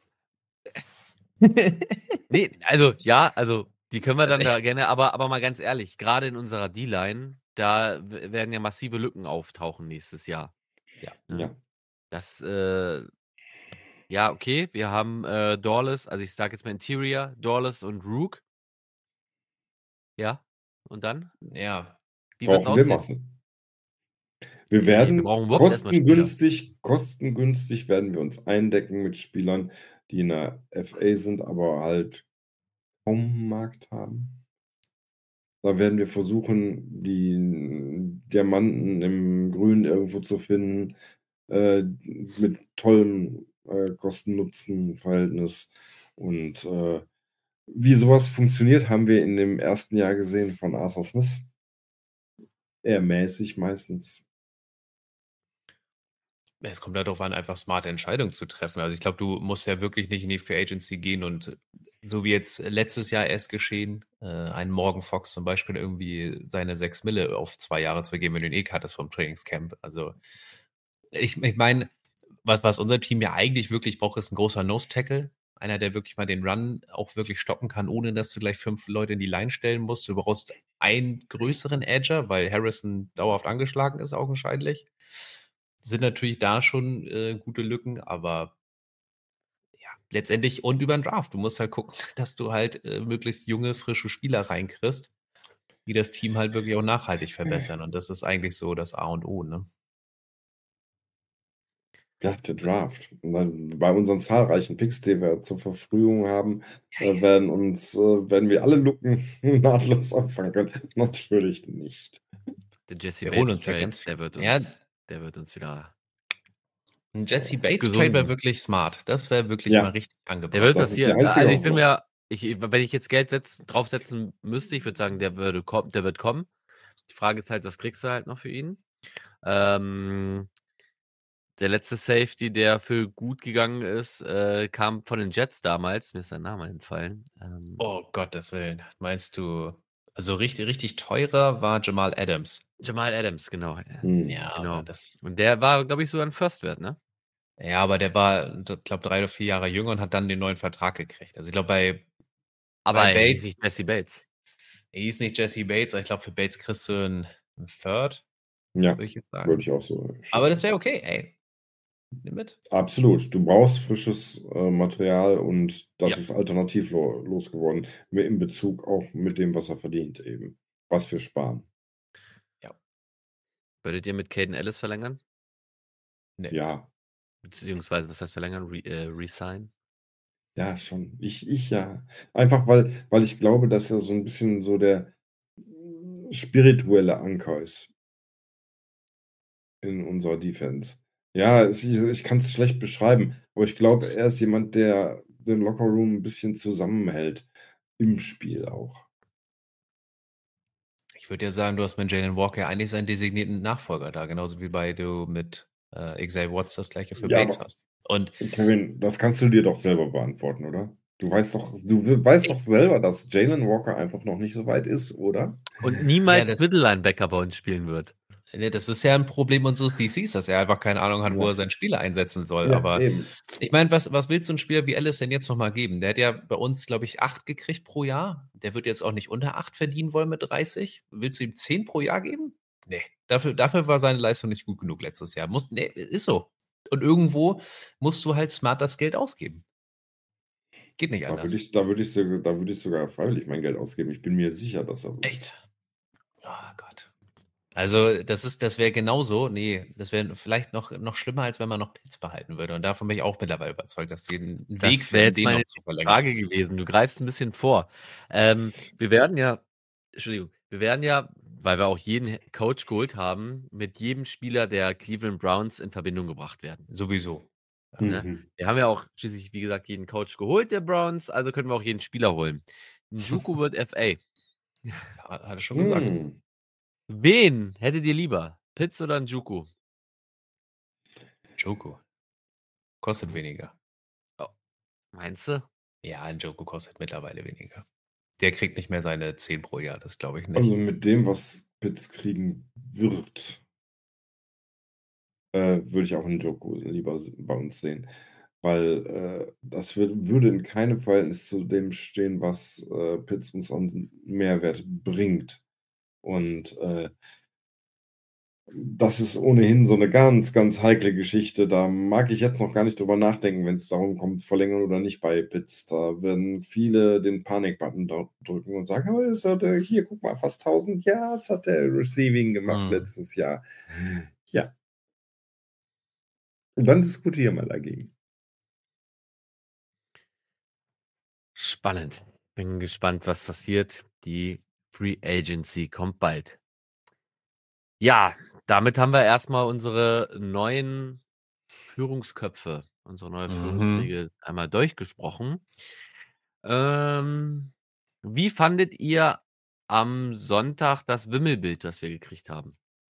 S1: Nee, also, die können wir dann da gerne, aber mal ganz ehrlich, gerade in unserer D-Line, da werden ja massive Lücken auftauchen nächstes Jahr.
S3: Ja.
S1: Das, ja, okay, wir haben Dorless, also ich sage jetzt mal Interior, Dorless und Rook. Ja, und dann?
S2: Ja.
S1: Wie wird's
S3: Brauchen wir
S1: aussehen?
S3: Masse. Wir werden
S1: wir brauchen überhaupt erstmal
S3: kostengünstig werden wir uns eindecken mit Spielern, die in der FA sind, aber halt kaum einen Markt haben. Da werden wir versuchen, die Diamanten im Grün irgendwo zu finden, mit tollem Kosten-Nutzen-Verhältnis. Und wie sowas funktioniert, haben wir in dem ersten Jahr gesehen von Arthur Smith. Eher mäßig meistens.
S2: Es kommt halt darauf an, einfach smarte Entscheidungen zu treffen. Also ich glaube, du musst ja wirklich nicht in die Free Agency gehen und so wie jetzt letztes Jahr erst geschehen, einen Morgan Fox zum Beispiel irgendwie seine 6 Mille auf 2 Jahre zu geben, wenn du ihn hattest vom Trainingscamp. Also ich meine, was unser Team ja eigentlich wirklich braucht, ist ein großer Nose-Tackle. Einer, der wirklich mal den Run auch wirklich stoppen kann, ohne dass du gleich 5 Leute in die Line stellen musst. Du brauchst einen größeren Edger, weil Harrison dauerhaft angeschlagen ist, augenscheinlich. Sind natürlich da schon gute Lücken, aber ja, letztendlich und über den Draft. Du musst halt gucken, dass du halt möglichst junge, frische Spieler reinkriegst, die das Team halt wirklich auch nachhaltig verbessern. Und das ist eigentlich so das A und O, ne?
S3: Ja, der Draft. Und dann bei unseren zahlreichen Picks, die wir zur Verfügung haben, werden wir alle Lücken nahtlos auffangen können. Natürlich nicht.
S1: Der Jesse
S2: Wir holen
S1: Bates
S2: uns ja
S1: Trade,
S2: ganz viel.
S1: der wird uns wieder.
S2: Ein Jesse Bates
S1: gesunden.
S2: Trade wäre wirklich smart. Das wäre wirklich
S3: Ja.
S2: mal richtig angebracht.
S1: Der wird
S3: Das ist die
S1: passieren.
S3: einzige
S1: Also ich bin
S3: Hoffnung.
S1: mir, wenn ich jetzt Geld draufsetzen müsste, ich würde sagen, der wird kommen. Die Frage ist halt, was kriegst du halt noch für ihn? Der letzte Safety, der für gut gegangen ist, kam von den Jets damals. Mir ist sein Name entfallen.
S2: Oh Gottes Willen. Meinst du, also richtig, richtig teurer war Jamal Adams.
S1: Jamal Adams, genau.
S2: Ja,
S1: genau.
S2: aber das.
S1: Und der war, glaube ich, sogar ein First-Wert, ne?
S2: Ja, aber der war, ich glaube, 3 oder 4 Jahre jünger und hat dann den neuen Vertrag gekriegt. Also ich glaube,
S1: Aber
S2: bei
S1: er hieß
S2: Bates,
S1: nicht Jesse Bates.
S2: er hieß nicht Jesse Bates, aber ich glaube, für Bates kriegst du einen Third,
S3: Ja,
S2: würde ich jetzt sagen.
S3: würde ich auch so schätzen.
S2: Aber das wäre okay, ey. Nimm mit.
S3: Absolut. Du brauchst frisches Material und das
S1: Ja.
S3: ist alternativlos geworden. In Bezug auch mit dem, was er verdient eben. Was wir sparen.
S1: Würdet ihr mit Caden Ellis verlängern?
S2: Nee.
S3: Ja.
S1: Beziehungsweise, was heißt verlängern? Resign?
S3: Ja, schon. Ich ja. Einfach weil ich glaube, dass er so ein bisschen so der spirituelle Anker ist in unserer Defense. Ja, ich kann es schlecht beschreiben, aber ich glaube, er ist jemand, der den Lockerroom ein bisschen zusammenhält. Im Spiel auch.
S2: Ich würde ja sagen, du hast mit Jalen Walker eigentlich seinen designierten Nachfolger da, genauso wie bei du mit Xavier Watts das gleiche für Bates hast. Und
S3: Kevin, das kannst du dir doch selber beantworten, oder? Du weißt doch selber, dass Jalen Walker einfach noch nicht so weit ist, oder?
S1: Und niemals Middle Linebacker bei uns spielen wird.
S2: Ne, das ist ja ein Problem unseres DCs, dass er einfach keine Ahnung hat, wo
S3: Ja.
S2: er seinen Spieler einsetzen soll.
S3: Ja,
S2: Aber
S3: eben.
S2: ich meine, was willst du 'n Spieler wie Ellis denn jetzt noch mal geben? Der hat ja bei uns, glaube ich, 8 gekriegt pro Jahr. Der wird jetzt auch nicht unter 8 verdienen wollen mit 30. Willst du ihm 10 pro Jahr geben? Ne, dafür war seine Leistung nicht gut genug letztes Jahr. Ne, ist so. Und irgendwo musst du halt smart das Geld ausgeben. Geht nicht
S3: Da
S2: anders.
S3: würde ich sogar freiwillig mein Geld ausgeben. Ich bin mir sicher, dass er
S2: Echt? Oh Gott. Also, das wäre genauso. Nee, das wäre vielleicht noch schlimmer, als wenn man noch Pitts behalten würde. Und davon bin ich auch mittlerweile überzeugt, dass die 'n Weg
S1: Das wäre
S2: finden,
S1: jetzt
S2: den
S1: meine
S2: noch zu verlängern.
S1: Frage gewesen. Du greifst ein bisschen vor. Wir werden ja, weil wir auch jeden Coach geholt haben, mit jedem Spieler der Cleveland Browns in Verbindung gebracht werden.
S2: Sowieso.
S1: Ne?
S3: Mhm.
S1: Wir haben ja auch schließlich, wie gesagt, jeden Coach geholt der Browns, also können wir auch jeden Spieler holen. Njoku wird FA.
S2: Ja, hat er schon gesagt.
S3: Hm.
S1: Wen hättet ihr lieber? Pitts oder Njoku?
S2: Njoku. Kostet weniger.
S1: Meinst du?
S2: Ja, Njoku kostet mittlerweile weniger. Der kriegt nicht mehr seine 10 pro Jahr, das glaube ich nicht.
S3: Also mit dem, was Pitts kriegen wird, würde ich auch einen Njoku lieber bei uns sehen. Weil das würde in keinem Verhältnis zu dem stehen, was Pitts uns an Mehrwert bringt. Und das ist ohnehin so eine ganz, ganz heikle Geschichte. Da mag ich jetzt noch gar nicht drüber nachdenken, wenn es darum kommt, verlängern oder nicht bei Pitts. Da werden viele den Panik-Button drücken und sagen, oh, hier, guck mal, fast 1000 Yards hat der Receiving gemacht letztes Jahr. Ja. Und dann diskutieren wir dagegen.
S1: Spannend. Bin gespannt, was passiert. Die Free Agency kommt bald. Ja, damit haben wir erstmal unsere neuen Führungsköpfe, unsere neue Führungsriege einmal durchgesprochen. Wie fandet ihr am Sonntag das Wimmelbild, das wir gekriegt haben?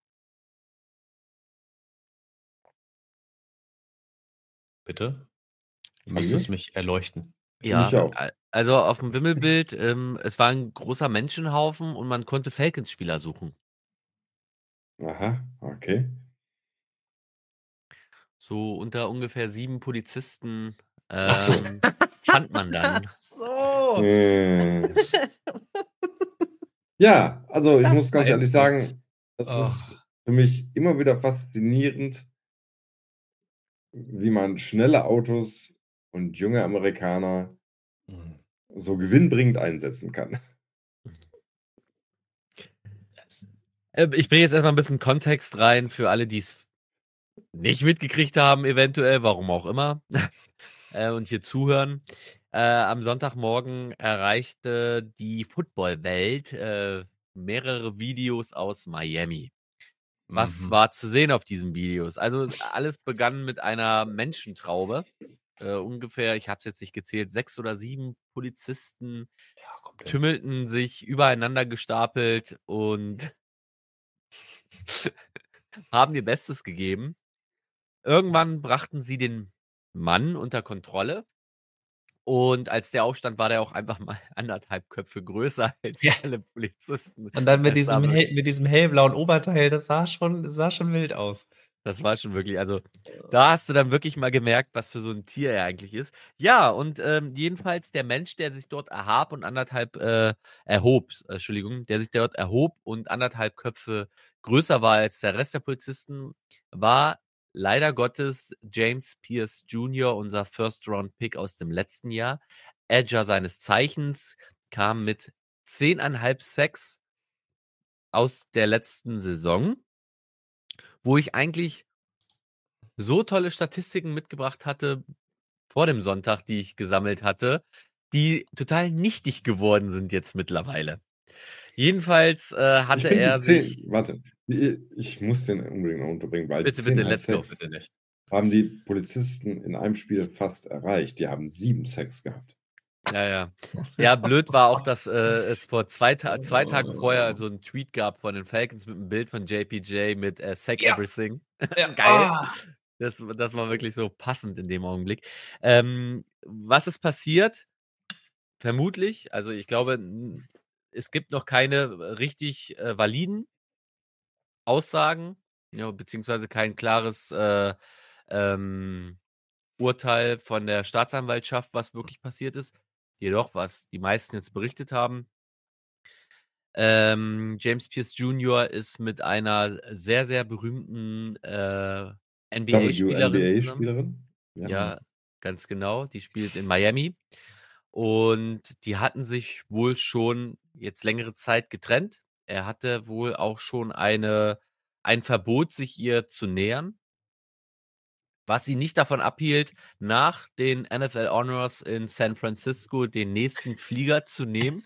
S2: Bitte? Du
S3: Fand
S2: müsstest
S3: ich?
S2: mich erleuchten.
S3: Finde ich auch.
S1: Also auf dem Wimmelbild, es war ein großer Menschenhaufen und man konnte Falcons-Spieler suchen.
S3: Aha, okay.
S1: So unter ungefähr 7 Polizisten
S2: Ach so.
S1: fand man dann.
S2: So.
S3: Ja, also ich
S2: Das
S3: muss ganz ehrlich
S2: meinst du?
S3: sagen, es
S2: Oh.
S3: ist für mich immer wieder faszinierend, wie man schnelle Autos und junge Amerikaner so gewinnbringend einsetzen kann.
S1: Ich bringe jetzt erstmal ein bisschen Kontext rein für alle, die es nicht mitgekriegt haben, eventuell, warum auch immer, und hier zuhören. Am Sonntagmorgen erreichte die Footballwelt mehrere Videos aus Miami. Was war zu sehen auf diesen Videos? Also alles begann mit einer Menschentraube. Ungefähr, ich habe es jetzt nicht gezählt, 6 oder 7 Polizisten tümmelten sich übereinander gestapelt und haben ihr Bestes gegeben. Irgendwann brachten sie den Mann unter Kontrolle. Und als der aufstand, war der auch einfach mal 1,5 Köpfe größer als alle Polizisten.
S2: Und dann mit
S1: Das sah
S2: diesem hellblauen Oberteil, das sah schon wild aus.
S1: Das war schon wirklich, also da hast du dann wirklich mal gemerkt, was für so ein Tier er eigentlich ist. Ja, und jedenfalls der Mensch, der sich dort erhob und 1,5 Köpfe größer war als der Rest der Polizisten, war leider Gottes James Pierce Jr., unser First-Round-Pick aus dem letzten Jahr. Edger seines Zeichens, kam mit 10,5 Sacks aus der letzten Saison, wo ich eigentlich so tolle Statistiken mitgebracht hatte vor dem Sonntag, die ich gesammelt hatte, die total nichtig geworden sind jetzt mittlerweile. Jedenfalls hatte er sich...
S3: Warte, ich muss den unbedingt noch unterbringen, weil
S1: Bitte,
S3: 10,5
S1: let's go.
S3: Sacks
S2: Bitte nicht.
S3: haben die Polizisten in einem Spiel fast erreicht. Die haben 7 Sacks gehabt.
S1: Ja. Ja, blöd war auch, dass es vor 2 Tagen vorher so einen Tweet gab von den Falcons mit einem Bild von JPJ mit Sack Everything.
S2: Ja.
S1: Geil. Das war wirklich so passend in dem Augenblick. Was ist passiert? Vermutlich, also ich glaube, es gibt noch keine richtig validen Aussagen, ja, beziehungsweise kein klares Urteil von der Staatsanwaltschaft, was wirklich passiert ist. Jedoch, was die meisten jetzt berichtet haben, James Pierce Jr. ist mit einer sehr, sehr berühmten NBA-Spielerin zusammen.
S3: WNBA-Spielerin?
S1: Ja, ganz genau. Die spielt in Miami. Und die hatten sich wohl schon jetzt längere Zeit getrennt. Er hatte wohl auch schon ein Verbot, sich ihr zu nähern, was ihn nicht davon abhielt, nach den NFL Honors in San Francisco den nächsten Flieger zu nehmen,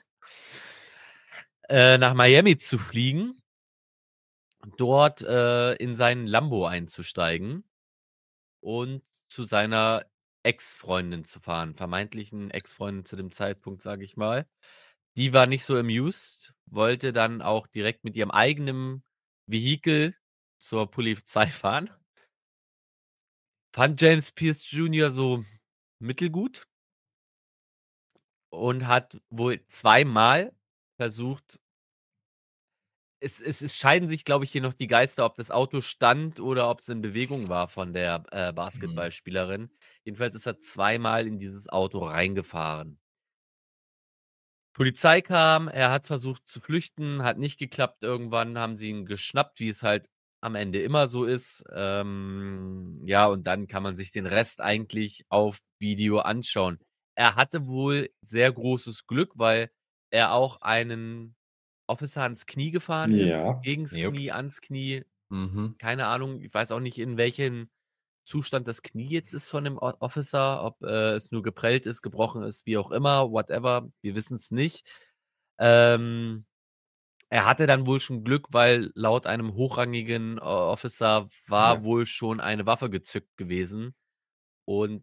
S1: nach Miami zu fliegen, dort in seinen Lambo einzusteigen und zu seiner Ex-Freundin zu fahren, vermeintlichen Ex-Freundin zu dem Zeitpunkt, sage ich mal. Die war nicht so amused, wollte dann auch direkt mit ihrem eigenen Vehikel zur Polizei fahren. Fand James Pierce Jr. so mittelgut und hat wohl zweimal versucht. Es scheiden sich, glaube ich, hier noch die Geister, ob das Auto stand oder ob es in Bewegung war von der Basketballspielerin. Jedenfalls ist er zweimal in dieses Auto reingefahren. Polizei kam, er hat versucht zu flüchten, hat nicht geklappt. Irgendwann haben sie ihn geschnappt, wie es halt am Ende immer so ist. Ja, und dann kann man sich den Rest eigentlich auf Video anschauen. Er hatte wohl sehr großes Glück, weil er auch einen Officer ans Knie gefahren ist,
S3: Ja.
S1: gegens
S2: Jupp.
S1: Knie, ans Knie.
S2: Mhm.
S1: Keine Ahnung, ich weiß auch nicht, in welchem Zustand das Knie jetzt ist von dem Officer, ob es nur geprellt ist, gebrochen ist, wie auch immer, whatever, wir wissen es nicht. Er hatte dann wohl schon Glück, weil laut einem hochrangigen Officer war
S3: Ja.
S1: wohl schon eine Waffe gezückt gewesen und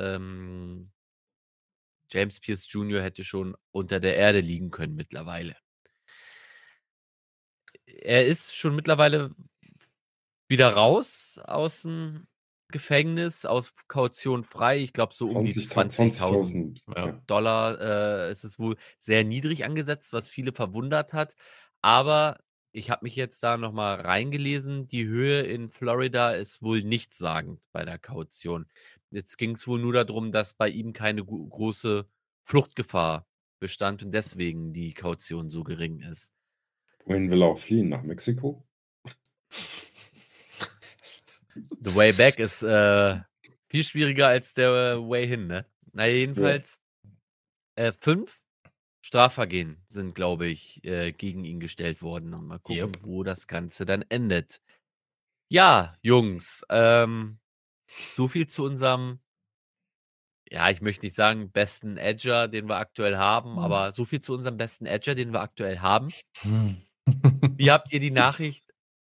S1: James Pierce Jr. hätte schon unter der Erde liegen können mittlerweile. Er ist schon mittlerweile wieder raus aus dem Gefängnis, aus Kaution frei. Ich glaube, so um die 20.000
S3: Ja.
S1: Dollar ist es wohl sehr niedrig angesetzt, was viele verwundert hat. Aber ich habe mich jetzt da noch mal reingelesen. Die Höhe in Florida ist wohl nichtssagend bei der Kaution. Jetzt ging es wohl nur darum, dass bei ihm keine große Fluchtgefahr bestand und deswegen die Kaution so gering ist.
S3: Wohin will er auch fliehen? Nach Mexiko?
S1: The way back ist viel schwieriger als der way hin, ne? Na, jedenfalls 5 Strafvergehen sind, glaube ich, gegen ihn gestellt worden. Und mal gucken, wo das Ganze dann endet. Ja, Jungs, so viel zu unserem, ja, ich möchte nicht sagen besten Edger, den wir aktuell haben, aber so viel zu unserem besten Edger, den wir aktuell haben. Wie habt ihr die Nachricht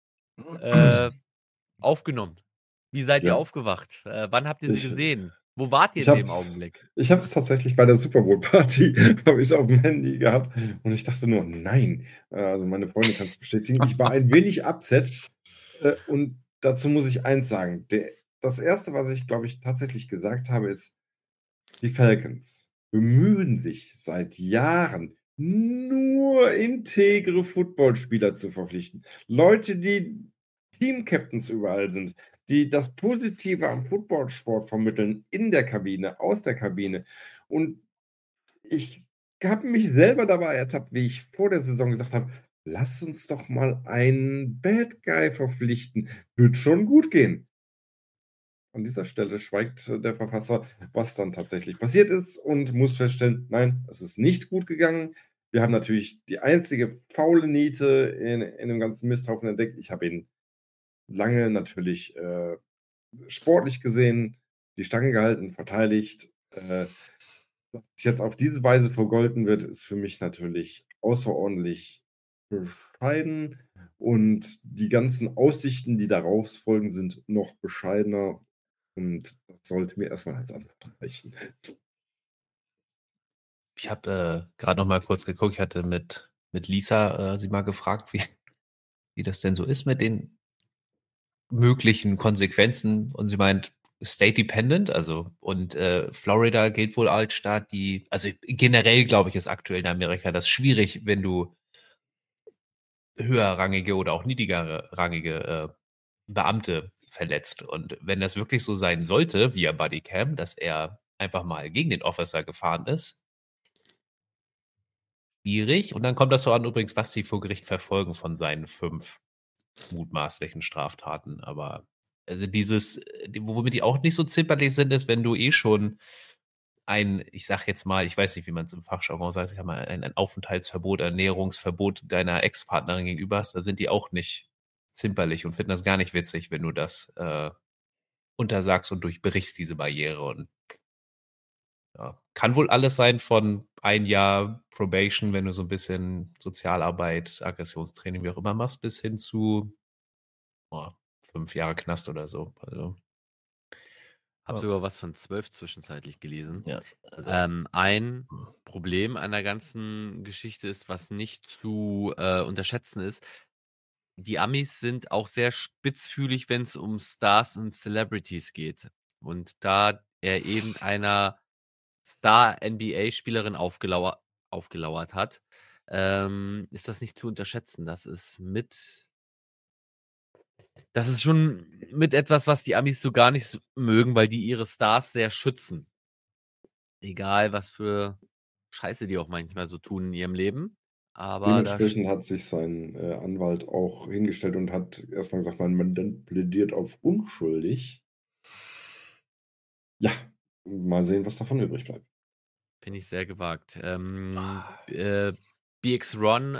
S1: aufgenommen? Wie seid ihr aufgewacht? Wann habt ihr sie gesehen? Wo wart ihr in dem Augenblick?
S3: Ich habe es tatsächlich bei der Super Bowl Party, habe ich es auf dem Handy gehabt und ich dachte nur, nein. Also meine Freundin kann es bestätigen. Ich war ein wenig upset und dazu muss ich eins sagen. Das Erste, was ich, glaube ich, tatsächlich gesagt habe, ist, die Falcons bemühen sich seit Jahren, nur integre Footballspieler zu verpflichten. Leute, die Team-Captains überall sind, die das Positive am Footballsport vermitteln, in der Kabine, aus der Kabine. Und ich habe mich selber dabei ertappt, wie ich vor der Saison gesagt habe, lass uns doch mal einen Bad Guy verpflichten. Wird schon gut gehen. An dieser Stelle schweigt der Verfasser, was dann tatsächlich passiert ist und muss feststellen, nein, es ist nicht gut gegangen. Wir haben natürlich die einzige faule Niete in dem ganzen Misthaufen entdeckt. Ich habe ihn lange natürlich sportlich gesehen, die Stange gehalten, verteidigt. Dass es jetzt auf diese Weise vergolten wird, ist für mich natürlich außerordentlich bescheiden. Und die ganzen Aussichten, die daraus folgen, sind noch bescheidener. Und das sollte mir erstmal als Antwort reichen.
S2: Ich habe gerade noch mal kurz geguckt. Ich hatte mit Lisa sie mal gefragt, wie das denn so ist mit den möglichen Konsequenzen. Und sie meint, state dependent, also und Florida gilt wohl als Staat, also generell glaube ich, ist aktuell in Amerika das schwierig, wenn du höherrangige oder auch niedrigerrangige Beamte verletzt. Und wenn das wirklich so sein sollte, via Bodycam, dass er einfach mal gegen den Officer gefahren ist, schwierig. Und dann kommt das so an, übrigens, was die vor Gericht verfolgen von seinen 5 mutmaßlichen Straftaten. Aber also womit die auch nicht so zimperlich sind, ist, wenn du schon ich sag jetzt mal, ich weiß nicht, wie man es im Fachjargon sagt, ich sag mal, ein Aufenthaltsverbot, ein Ernährungsverbot deiner Ex-Partnerin gegenüber hast, da sind die auch nicht zimperlich und finden das gar nicht witzig, wenn du das untersagst und durchbrichst diese Barriere. Und ja, kann wohl alles sein von 1 Jahr Probation, wenn du so ein bisschen Sozialarbeit, Aggressionstraining, wie auch immer machst, bis hin zu 5 Jahre Knast oder so. Also,
S1: Hab sogar was von 12 zwischenzeitlich gelesen.
S2: ja, also,
S1: Ein Problem an der ganzen Geschichte ist, was nicht zu unterschätzen ist, die Amis sind auch sehr spitzfühlig, wenn es um Stars und Celebrities geht. Und da er eben einer Star-NBA-Spielerin aufgelauert hat, ist das nicht zu unterschätzen. Das ist schon mit etwas, was die Amis so gar nicht so mögen, weil die ihre Stars sehr schützen. Egal, was für Scheiße die auch manchmal so tun in ihrem Leben. Aber
S3: Dementsprechend hat sich sein Anwalt auch hingestellt und hat erstmal gesagt, mein Mandant plädiert auf unschuldig. Ja, mal sehen, was davon übrig bleibt.
S1: finde ich sehr gewagt. BX Ron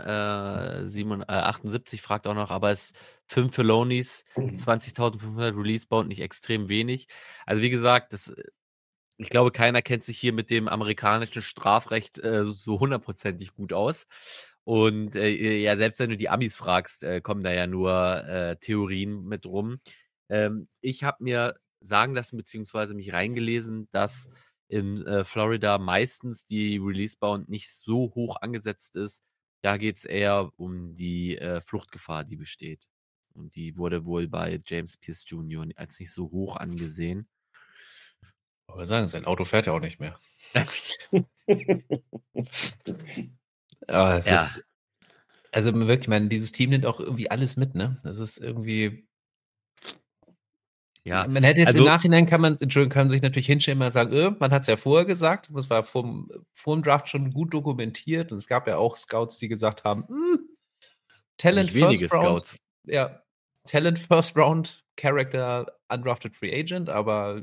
S1: 78 fragt auch noch, aber ist 5 Felonies, 20.500 Release-Bound nicht extrem wenig. Also wie gesagt, ich glaube, keiner kennt sich hier mit dem amerikanischen Strafrecht so hundertprozentig gut aus. Und ja, selbst wenn du die Amis fragst, kommen da ja nur Theorien mit rum. Ich habe mir sagen lassen, beziehungsweise mich reingelesen, dass in Florida meistens die Release-Bound nicht so hoch angesetzt ist. Da geht es eher um die Fluchtgefahr, die besteht. Und die wurde wohl bei James Pierce Jr. als nicht so hoch angesehen.
S2: Ich wollte sagen, sein Auto fährt ja auch nicht mehr. Aber es ist, also wirklich, ich meine, dieses Team nimmt auch irgendwie alles mit, ne? Das ist irgendwie.
S1: Ja,
S2: man hätte jetzt
S1: also,
S2: im Nachhinein kann sich natürlich hinstellen und sagen, man hat es ja vorher gesagt, das war vor dem Draft schon gut dokumentiert und es gab ja auch Scouts, die gesagt haben, Talent
S1: nicht wenige
S2: First Round.
S1: Scouts.
S2: Ja, Talent First Round, Character Undrafted Free Agent, aber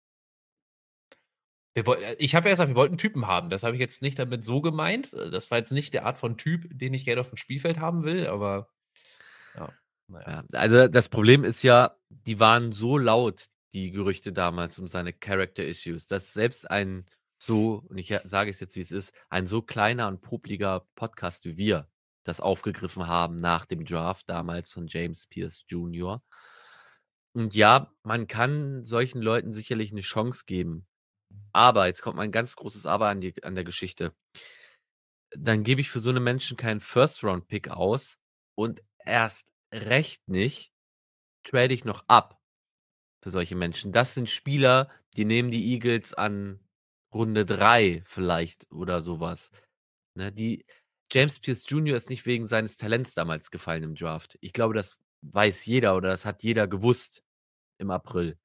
S2: ich habe ja gesagt, wir wollten Typen haben. Das habe ich jetzt nicht damit so gemeint. Das war jetzt nicht der Art von Typ, den ich gerne auf dem Spielfeld haben will, aber ja, naja.
S1: Ja, also das Problem ist ja, die waren so laut, die Gerüchte damals um seine Character Issues, dass selbst und ich sage es jetzt, wie es ist, ein so kleiner und popliger Podcast wie wir das aufgegriffen haben nach dem Draft damals von James Pierce Jr. Und ja, man kann solchen Leuten sicherlich eine Chance geben. Aber, jetzt kommt mein ganz großes Aber an der Geschichte. Dann gebe ich für so eine Menschen keinen First-Round-Pick aus und erst recht nicht trade ich noch ab für solche Menschen. Das sind Spieler, die nehmen die Eagles an Runde 3 vielleicht oder sowas. Ne, James Pierce Jr. ist nicht wegen seines Talents damals gefallen im Draft. Ich glaube, das weiß jeder oder das hat jeder gewusst im April.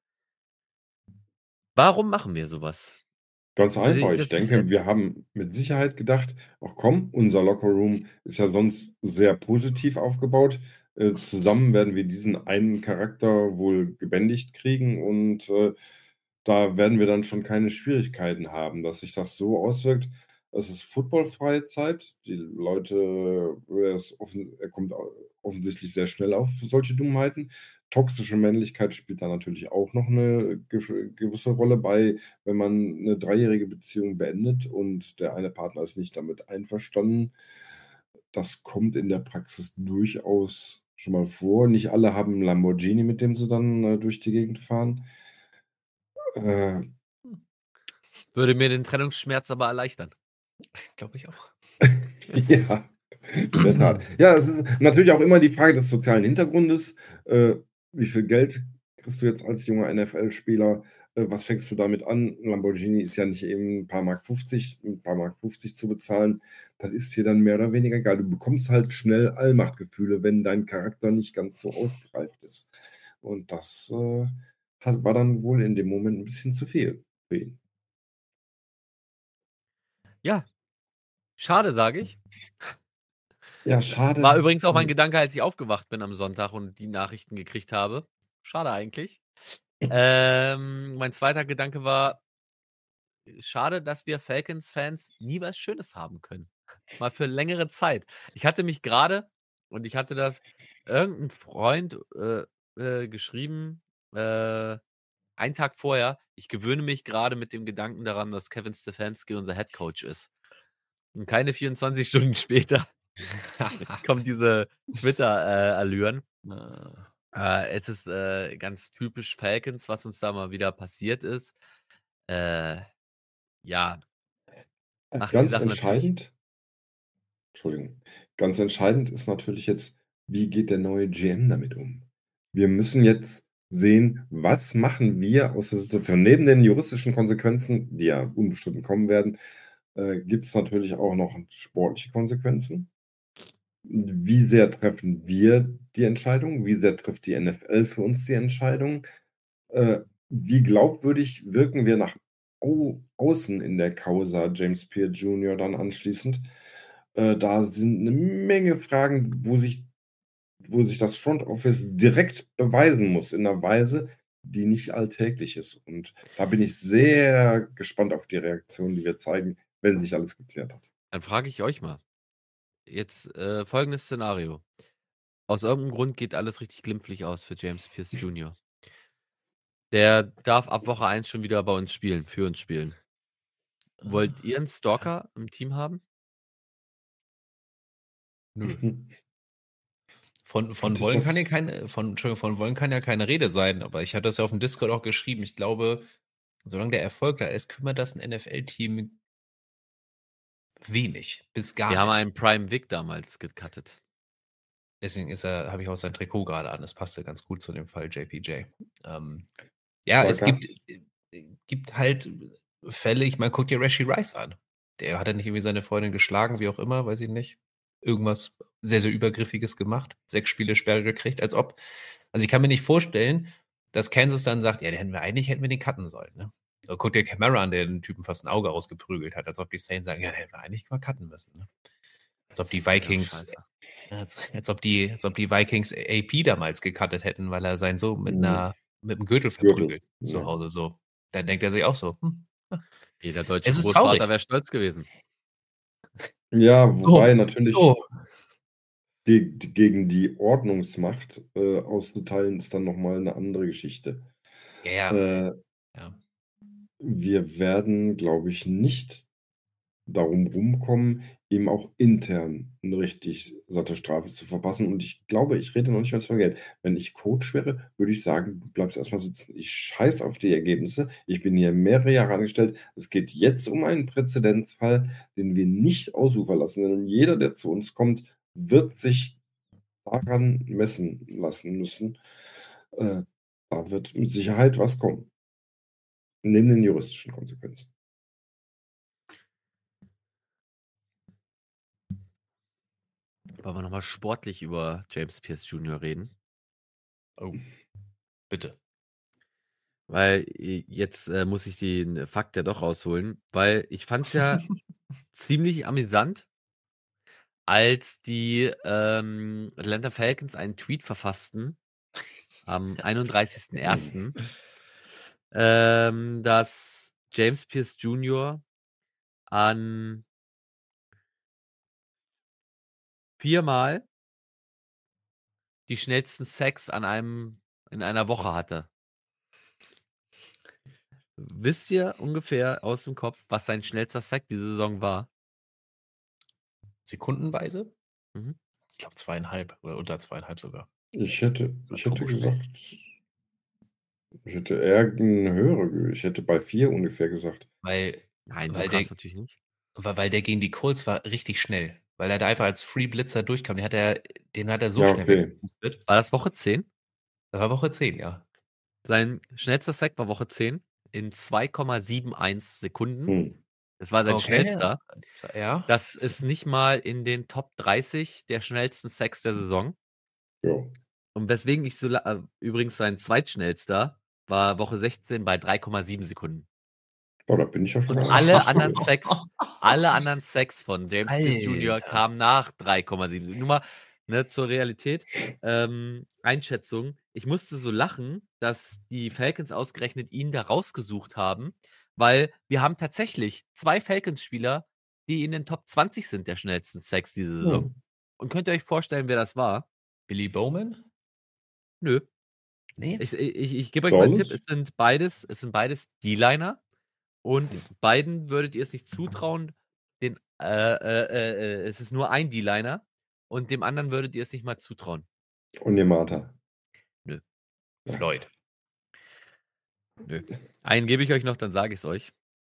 S1: Warum machen wir sowas?
S3: Ganz
S1: Also,
S3: einfach. Ich
S1: das ist
S3: denke, wir haben mit Sicherheit gedacht, ach komm, unser Lockerroom ist ja sonst sehr positiv aufgebaut. Zusammen werden wir diesen einen Charakter wohl gebändigt kriegen und da werden wir dann schon keine Schwierigkeiten haben, dass sich das so auswirkt. Es ist footballfreie Zeit. Die Leute, er kommt offensichtlich sehr schnell auf solche Dummheiten. Toxische Männlichkeit spielt da natürlich auch noch eine gewisse Rolle bei, wenn man eine 3-jährige Beziehung beendet und der eine Partner ist nicht damit einverstanden. Das kommt in der Praxis durchaus schon mal vor. Nicht alle haben 'n Lamborghini, mit dem sie dann durch die Gegend fahren.
S1: Würde mir den Trennungsschmerz aber erleichtern.
S2: Glaube ich auch.
S3: Ja, in der Tat. Ja, es ist natürlich auch immer die Frage des sozialen Hintergrundes. Wie viel Geld kriegst du jetzt als junger NFL-Spieler? was fängst du damit an? Lamborghini ist ja nicht eben ein paar Mark 50 zu bezahlen. Das ist dir dann mehr oder weniger egal. Du bekommst halt schnell Allmachtgefühle, wenn dein Charakter nicht ganz so ausgereift ist. Und das war dann wohl in dem Moment ein bisschen zu viel für ihn.
S1: Ja, schade, sage ich.
S3: Ja, schade.
S1: War übrigens auch mein Gedanke, als ich aufgewacht bin am Sonntag und die Nachrichten gekriegt habe. Schade eigentlich. Mein zweiter Gedanke war, schade, dass wir Falcons-Fans nie was Schönes haben können. Mal für längere Zeit. Ich hatte mich gerade, und ich hatte das irgendein Freund geschrieben, einen Tag vorher, ich gewöhne mich gerade mit dem Gedanken daran, dass Kevin Stefanski unser Headcoach ist. Und keine 24 Stunden später kommt diese Twitter-Allüren. Es ist ganz typisch Falcons, was uns da mal wieder passiert ist. Ja, macht die
S3: Ganz
S1: Sache natürlich.
S3: entscheidend, Entschuldigung, ganz entscheidend ist natürlich jetzt, wie geht der neue GM damit um? Wir müssen jetzt sehen, was machen wir aus der Situation. Neben den juristischen Konsequenzen, die ja unbestimmt kommen werden, gibt es natürlich auch noch sportliche Konsequenzen. Wie sehr treffen wir die Entscheidung? Wie sehr trifft die NFL für uns die Entscheidung? Wie glaubwürdig wirken wir nach außen in der Causa James Pierre Jr. dann anschließend? Da sind eine Menge Fragen, wo sich das Front Office direkt beweisen muss, in einer Weise, die nicht alltäglich ist. Und da bin ich sehr gespannt auf die Reaktion, die wir zeigen, wenn sich alles geklärt hat.
S1: Dann frage ich euch mal. Jetzt folgendes Szenario. Aus irgendeinem Grund geht alles richtig glimpflich aus für James Pierce Jr. Der darf ab Woche 1 schon wieder bei uns spielen, für uns spielen. Wollt ihr einen Stalker im Team haben?
S2: Nö. Von wollen kann ja keine Rede sein, aber ich hatte das ja auf dem Discord auch geschrieben. Ich glaube, solange der Erfolg da ist, kümmert das ein NFL-Team wenig, bis gar
S1: Wir haben
S2: nicht.
S1: einen Prime Vic damals gecuttet.
S2: Deswegen habe ich auch sein Trikot gerade an. Das passte ganz gut zu dem Fall JPJ. Ja, es gibt halt Fälle, ich meine, guck dir Rashee Rice an. Der hat ja nicht irgendwie seine Freundin geschlagen, wie auch immer, weiß ich nicht. Irgendwas sehr, sehr Übergriffiges gemacht. 6 Spiele Sperre gekriegt, als ob. Also ich kann mir nicht vorstellen, dass Kansas dann sagt, ja, hätten wir den cutten sollen. Ne? Oder guck dir Camara an, der den Typen fast ein Auge ausgeprügelt hat, als ob die Saints sagen, ja, den hätten wir eigentlich mal cutten müssen. Ne? Als ob die Vikings, als ob die Vikings AP damals gecuttet hätten, weil er seinen Sohn mit einem Gürtel verprügelt zu Hause. So. Dann denkt er sich auch so,
S1: Jeder deutsche
S2: Es ist
S1: Großvater
S2: traurig.
S1: wäre stolz gewesen.
S3: Ja, wobei natürlich
S2: So.
S3: gegen die Ordnungsmacht auszuteilen, ist dann nochmal eine andere Geschichte.
S2: Ja.
S3: Wir werden, glaube ich, nicht darum rumkommen, ihm auch intern eine richtig satte Strafe zu verpassen. Und ich glaube, ich rede noch nicht mal von Geld. Wenn ich Coach wäre, würde ich sagen, du bleibst erstmal sitzen. Ich scheiß auf die Ergebnisse. Ich bin hier mehrere Jahre angestellt. Es geht jetzt um einen Präzedenzfall, den wir nicht ausufern lassen. Denn jeder, der zu uns kommt, wird sich daran messen lassen müssen. Da wird mit Sicherheit was kommen. Neben den juristischen Konsequenzen.
S1: Wollen wir nochmal sportlich über James Pierce Jr. reden?
S2: Oh, bitte.
S1: Weil jetzt muss ich den Fakt ja doch rausholen, weil ich fand es ja ziemlich amüsant, als die Atlanta Falcons einen Tweet verfassten am 31.01., dass James Pierce Jr. an 4-mal die schnellsten Sacks in einer Woche hatte. Wisst ihr ungefähr aus dem Kopf, was sein schnellster Sack diese Saison war?
S2: Sekundenweise?
S1: Mhm.
S2: Ich glaube 2,5 oder unter 2,5 sogar.
S3: Ich hätte gesagt, ich hätte eher eine höhere, ich hätte bei 4 ungefähr gesagt.
S1: Nein, so krass natürlich nicht.
S2: Weil der gegen die Colts war richtig schnell. Weil er da einfach als Free Blitzer durchkam. Den hat er so
S3: Ja,
S2: schnell
S3: okay.
S2: weggepustet.
S1: War das Woche 10?
S2: Das war Woche 10, ja.
S1: Sein schnellster Sack war Woche 10. in 2,71 Sekunden.
S3: Hm.
S1: Das war sein
S2: Okay,
S1: schnellster.
S2: ja.
S1: Das ist nicht mal in den Top 30 der schnellsten Sacks der Saison.
S3: Jo.
S1: Und weswegen ich übrigens sein zweitschnellster war Woche 16 bei 3,7 Sekunden.
S3: Oh, da bin ich ja schon
S1: Und
S3: mal
S1: alle anderen Sacks von James Pierce Jr.
S2: Alter.
S1: kamen nach 3,7. Nur mal zur Realität. Einschätzung. Ich musste so lachen, dass die Falcons ausgerechnet ihn da rausgesucht haben, weil wir haben tatsächlich 2 Falcons-Spieler, die in den Top 20 sind der schnellsten Sacks diese Saison.
S3: Hm.
S1: Und könnt ihr euch vorstellen, wer das war?
S2: Billy Bowman?
S1: Nö.
S2: Nee.
S1: Ich gebe euch mal einen Tipp.
S3: Dallas?
S1: Es sind beides D-Liner. Und beiden würdet ihr es nicht zutrauen. Es ist nur ein D-Liner. Und dem anderen würdet ihr es nicht mal zutrauen.
S3: Und Yamata.
S1: Nö.
S2: Floyd.
S1: Nö. Einen gebe ich euch noch, dann sage ich es euch.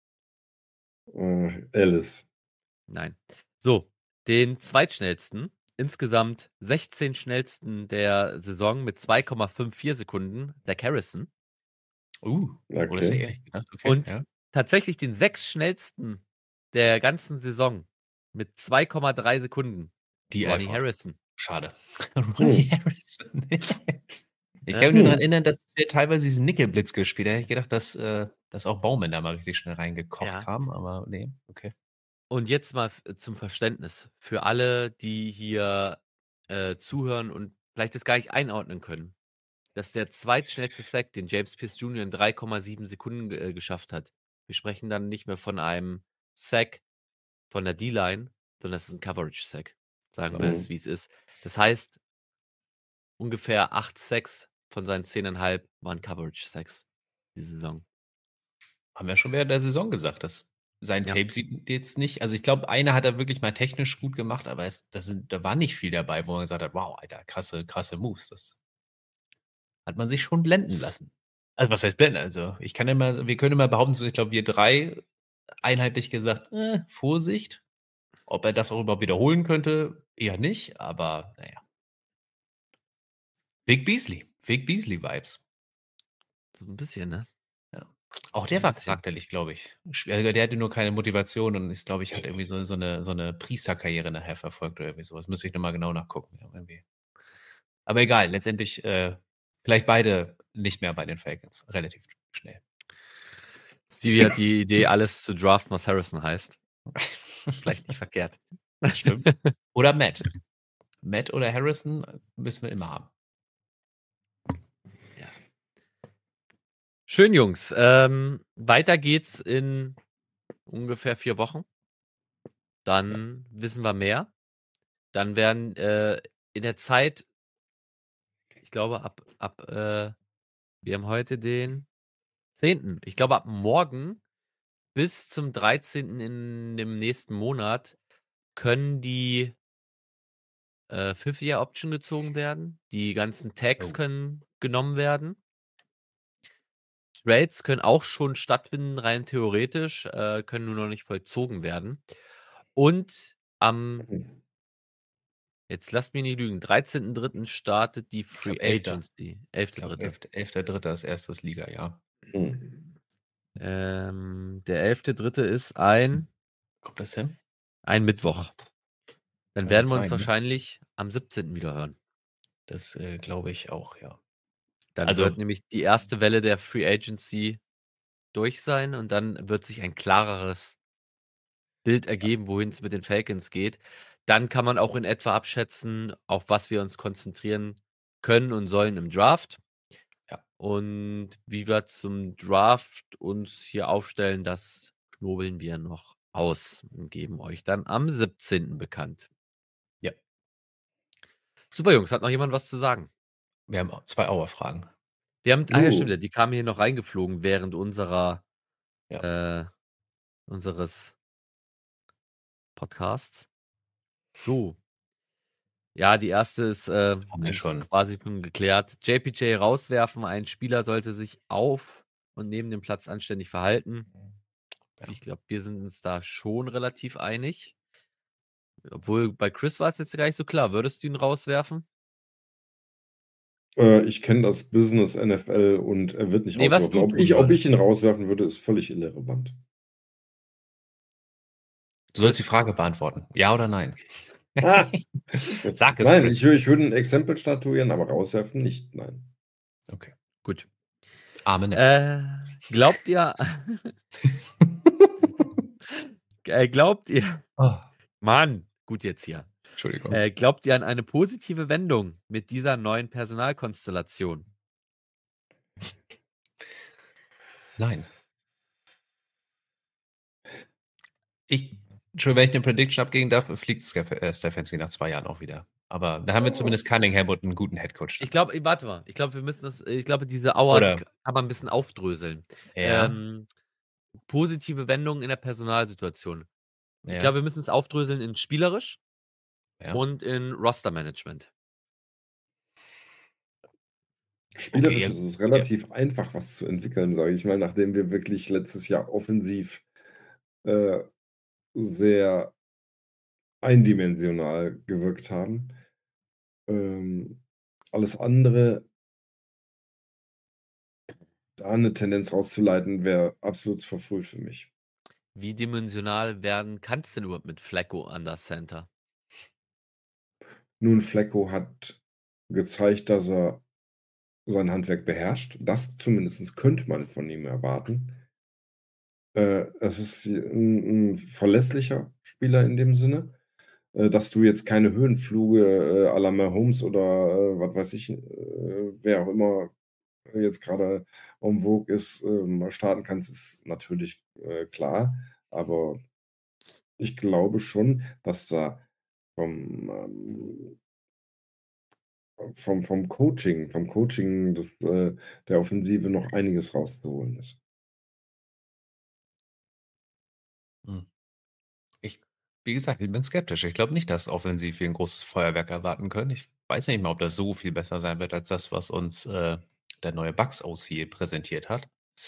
S3: Alice.
S1: Nein. So, den zweitschnellsten, insgesamt 16 schnellsten der Saison mit 2,54 Sekunden, Zach Harrison.
S2: Oh, das hätte ich
S3: Okay.
S2: echt gedacht. Okay,
S1: Und
S2: ja.
S1: tatsächlich den 6 schnellsten der ganzen Saison mit 2,3 Sekunden,
S2: Die
S1: Ronnie
S2: Alford.
S1: Harrison.
S2: Schade. Ronnie Harrison. Ich kann mich nur daran erinnern, dass wir teilweise diesen Nickelblitz gespielt haben. Da hätte ich gedacht, dass auch Baumann da mal richtig schnell reingekocht
S1: Ja.
S2: kam, aber nee, okay.
S1: Und jetzt mal zum Verständnis für alle, die hier zuhören und vielleicht das gar nicht einordnen können, dass der zweitschnellste Sack, den James Pierce Jr. in 3,7 Sekunden geschafft hat. Wir sprechen dann nicht mehr von einem Sack von der D-Line, sondern das ist ein Coverage-Sack. Sagen wir es, wie es ist. Das heißt, ungefähr 8 Sacks von seinen 10,5 waren Coverage-Sacks diese Saison.
S2: Haben wir schon während der Saison gesagt, dass sein
S1: Ja.
S2: Tape sieht jetzt nicht, also ich glaube, einer hat er wirklich mal technisch gut gemacht, aber da war nicht viel dabei, wo man gesagt hat, wow, Alter, krasse Moves. Das hat man sich schon blenden lassen. Also was heißt blenden? Also wir können immer behaupten, so, ich glaube, wir 3 einheitlich gesagt, Vorsicht. Ob er das auch überhaupt wiederholen könnte, eher nicht, aber naja. Vic Beasley-Vibes.
S1: So ein bisschen, ne?
S2: Auch der war charakterlich, glaube ich. Also der hatte nur keine Motivation und ist, glaube ich, hat irgendwie so eine Priesterkarriere nachher verfolgt oder irgendwie sowas. Müsste ich nochmal genau nachgucken. Ja, irgendwie. Aber egal, letztendlich vielleicht beide nicht mehr bei den Falcons. Relativ schnell.
S1: Stevie hat die Idee, alles zu draften, was Harrison heißt. Vielleicht nicht verkehrt.
S2: Stimmt. Oder Matt. Matt oder Harrison müssen wir immer haben.
S1: Ja. Schön, Jungs. Weiter geht's in ungefähr 4 Wochen. Dann wissen wir mehr. Dann werden in der Zeit, ich glaube, wir haben heute den 10. Ich glaube, ab morgen bis zum 13. in dem nächsten Monat können die Fifth-Year-Option gezogen werden. Die ganzen Tags können genommen werden. Trades können auch schon stattfinden, rein theoretisch, können nur noch nicht vollzogen werden. Und jetzt lasst mich nicht lügen, 13.3. startet die Free Agency. 11.3.
S2: 11.3. ist erstes Liga-Jahr.
S1: Der 11.3. ist ein
S2: Kommt das hin?
S1: Ein Mittwoch. Dann
S2: Kann
S1: werden
S2: gut
S1: wir uns
S2: sein, ne?
S1: wahrscheinlich am 17. wieder hören.
S2: Das glaube ich auch, ja.
S1: Dann wird nämlich die erste Welle der Free Agency durch sein und dann wird sich ein klareres Bild ergeben, wohin es mit den Falcons geht. Dann kann man auch in etwa abschätzen, auf was wir uns konzentrieren können und sollen im Draft.
S2: Ja.
S1: Und wie wir zum Draft uns hier aufstellen, das knobeln wir noch aus und geben euch dann am 17. bekannt.
S2: Ja.
S1: Super, Jungs. Hat noch jemand was zu sagen?
S2: Wir haben 2 Auer-Fragen.
S1: Wir haben, ja, stimmt, die kamen hier noch reingeflogen während unseres Podcasts. So. Ja, die erste ist
S2: Haben wir schon.
S1: quasi schon geklärt. JPJ rauswerfen. Ein Spieler sollte sich auf und neben dem Platz anständig verhalten.
S2: Ja.
S1: Ich glaube, wir sind uns da schon relativ einig. Obwohl bei Chris war es jetzt gar nicht so klar. Würdest du ihn rauswerfen?
S3: Ich kenne das Business NFL und er wird nicht
S1: Nee, was
S3: rauswerfen.
S1: du tun
S3: Ob
S1: würdest.
S3: ich ihn rauswerfen würde, ist völlig irrelevant.
S2: Du sollst die Frage beantworten. Ja oder nein?
S3: Ah.
S2: Sag es,
S3: Nein,
S2: Chris.
S3: ich würde ein Exempel statuieren, aber rauswerfen nicht. Nein.
S2: Okay.
S1: Gut.
S2: Arme Nesse.
S1: Glaubt ihr, glaubt ihr,
S2: Oh,
S1: Mann, gut jetzt hier.
S2: Entschuldigung.
S1: Glaubt ihr an eine positive Wendung mit dieser neuen Personalkonstellation?
S2: Nein. Entschuldigung, wenn ich eine Prediction abgeben darf, fliegt Stefanski nach 2 Jahren auch wieder. Aber da haben wir zumindest Cunningham und einen guten Headcoach.
S1: Ich glaube, warte mal, ich glaube, wir müssen das, ich glaube, diese Auer
S2: Oder-
S1: kann man ein bisschen aufdröseln.
S2: Ja.
S1: Positive Wendungen in der Personalsituation.
S2: Ja.
S1: Ich glaube, wir müssen es aufdröseln in spielerisch
S2: Ja.
S1: und in Rostermanagement.
S3: Spielerisch
S2: Okay,
S3: ist es relativ einfach, was zu entwickeln, sage ich mal, nachdem wir wirklich letztes Jahr offensiv sehr eindimensional gewirkt haben. Alles andere, da eine Tendenz rauszuleiten, wäre absolut verfrüht für mich.
S1: Wie dimensional werden kannst du denn überhaupt mit Flacco an das Center?
S3: Nun, Flacco hat gezeigt, dass er sein Handwerk beherrscht. Das zumindest könnte man von ihm erwarten. Es ist ein verlässlicher Spieler in dem Sinne, dass du jetzt keine Höhenfluge à la Mahomes oder was weiß ich, wer auch immer jetzt gerade en vogue ist, mal starten kannst, ist natürlich klar. Aber ich glaube schon, dass da vom Coaching der Offensive noch einiges rauszuholen ist.
S2: Wie gesagt, ich bin skeptisch. Ich glaube nicht, dass offensiv wir ein großes Feuerwerk erwarten können. Ich weiß nicht mal, ob das so viel besser sein wird als das, was uns der neue Bucks-OC präsentiert hat.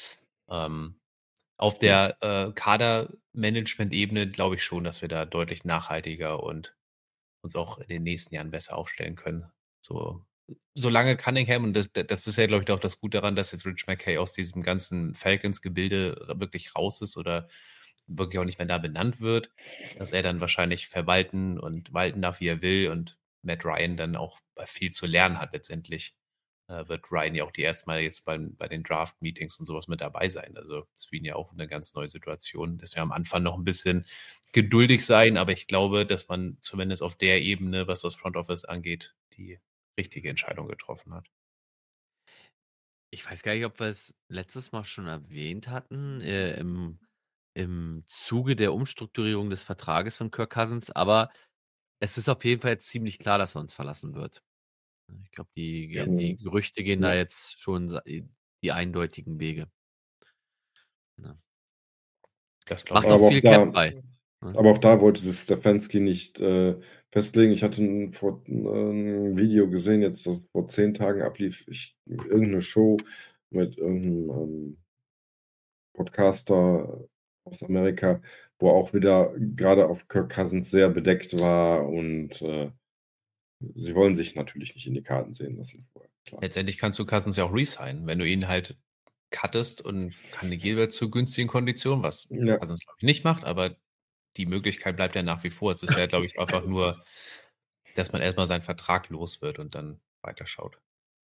S2: Auf der Kader-Management-Ebene glaube ich schon, dass wir da deutlich nachhaltiger und uns auch in den nächsten Jahren besser aufstellen können. Solange Cunningham, und das ist ja, glaube ich, auch das Gute daran, dass jetzt Rich McKay aus diesem ganzen Falcons-Gebilde wirklich raus ist oder wirklich auch nicht mehr da benannt wird, dass er dann wahrscheinlich verwalten und walten darf, wie er will, und Matt Ryan dann auch viel zu lernen hat letztendlich. Wird Ryan ja auch die erste Mal jetzt bei den Draft-Meetings und sowas mit dabei sein. Also das ist für ihn ja auch eine ganz neue Situation. Dass wir am Anfang noch ein bisschen geduldig sein, aber ich glaube, dass man zumindest auf der Ebene, was das Front Office angeht, die richtige Entscheidung getroffen hat.
S1: Ich weiß gar nicht, ob wir es letztes Mal schon erwähnt hatten, im Zuge der Umstrukturierung des Vertrages von Kirk Cousins, aber es ist auf jeden Fall jetzt ziemlich klar, dass er uns verlassen wird. Ich glaube, die Gerüchte gehen da jetzt schon die eindeutigen Wege. Ja.
S2: Das glaube
S1: Macht
S2: ich.
S1: auch
S3: Aber
S1: viel
S3: auch da-
S1: Cap bei.
S3: Aber auch da wollte sich Stefanski nicht festlegen. Ich hatte ein Video gesehen, jetzt das vor 10 Tagen ablief, irgendeine Show mit irgendeinem Podcaster aus Amerika, wo auch wieder gerade auf Kirk Cousins sehr bedeckt war und sie wollen sich natürlich nicht in die Karten sehen lassen. Klar.
S2: Letztendlich kannst du Cousins ja auch resignen, wenn du ihn halt cuttest und Carnegie wird zu günstigen Konditionen, was
S3: Ja.
S2: Cousins, glaube ich, nicht macht, aber die Möglichkeit bleibt ja nach wie vor. Es ist ja, glaube ich, einfach nur, dass man erstmal seinen Vertrag los wird und dann weiterschaut.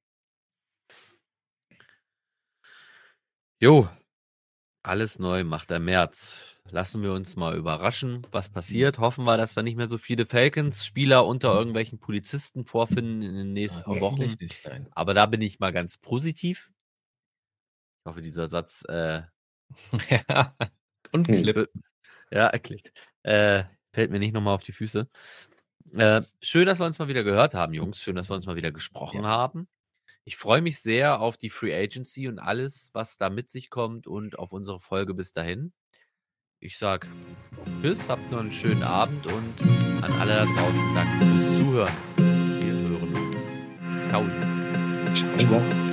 S1: Jo, alles neu macht der März. Lassen wir uns mal überraschen, was passiert. Hoffen wir, dass wir nicht mehr so viele Falcons-Spieler unter irgendwelchen Polizisten vorfinden in den nächsten Wochen.
S2: Nicht, nein.
S1: Aber da bin ich mal ganz positiv. Ich hoffe, dieser Satz
S2: Ja. Und Clip.
S1: Ja, erklickt. Fällt mir nicht nochmal auf die Füße. Schön, dass wir uns mal wieder gehört haben, Jungs. Schön, dass wir uns mal wieder gesprochen haben. Ich freue mich sehr auf die Free Agency und alles, was da mit sich kommt und auf unsere Folge bis dahin. Ich sag tschüss, habt noch einen schönen Abend und an alle da draußen danke fürs Zuhören. Wir hören uns. Ciao.
S3: Ciao.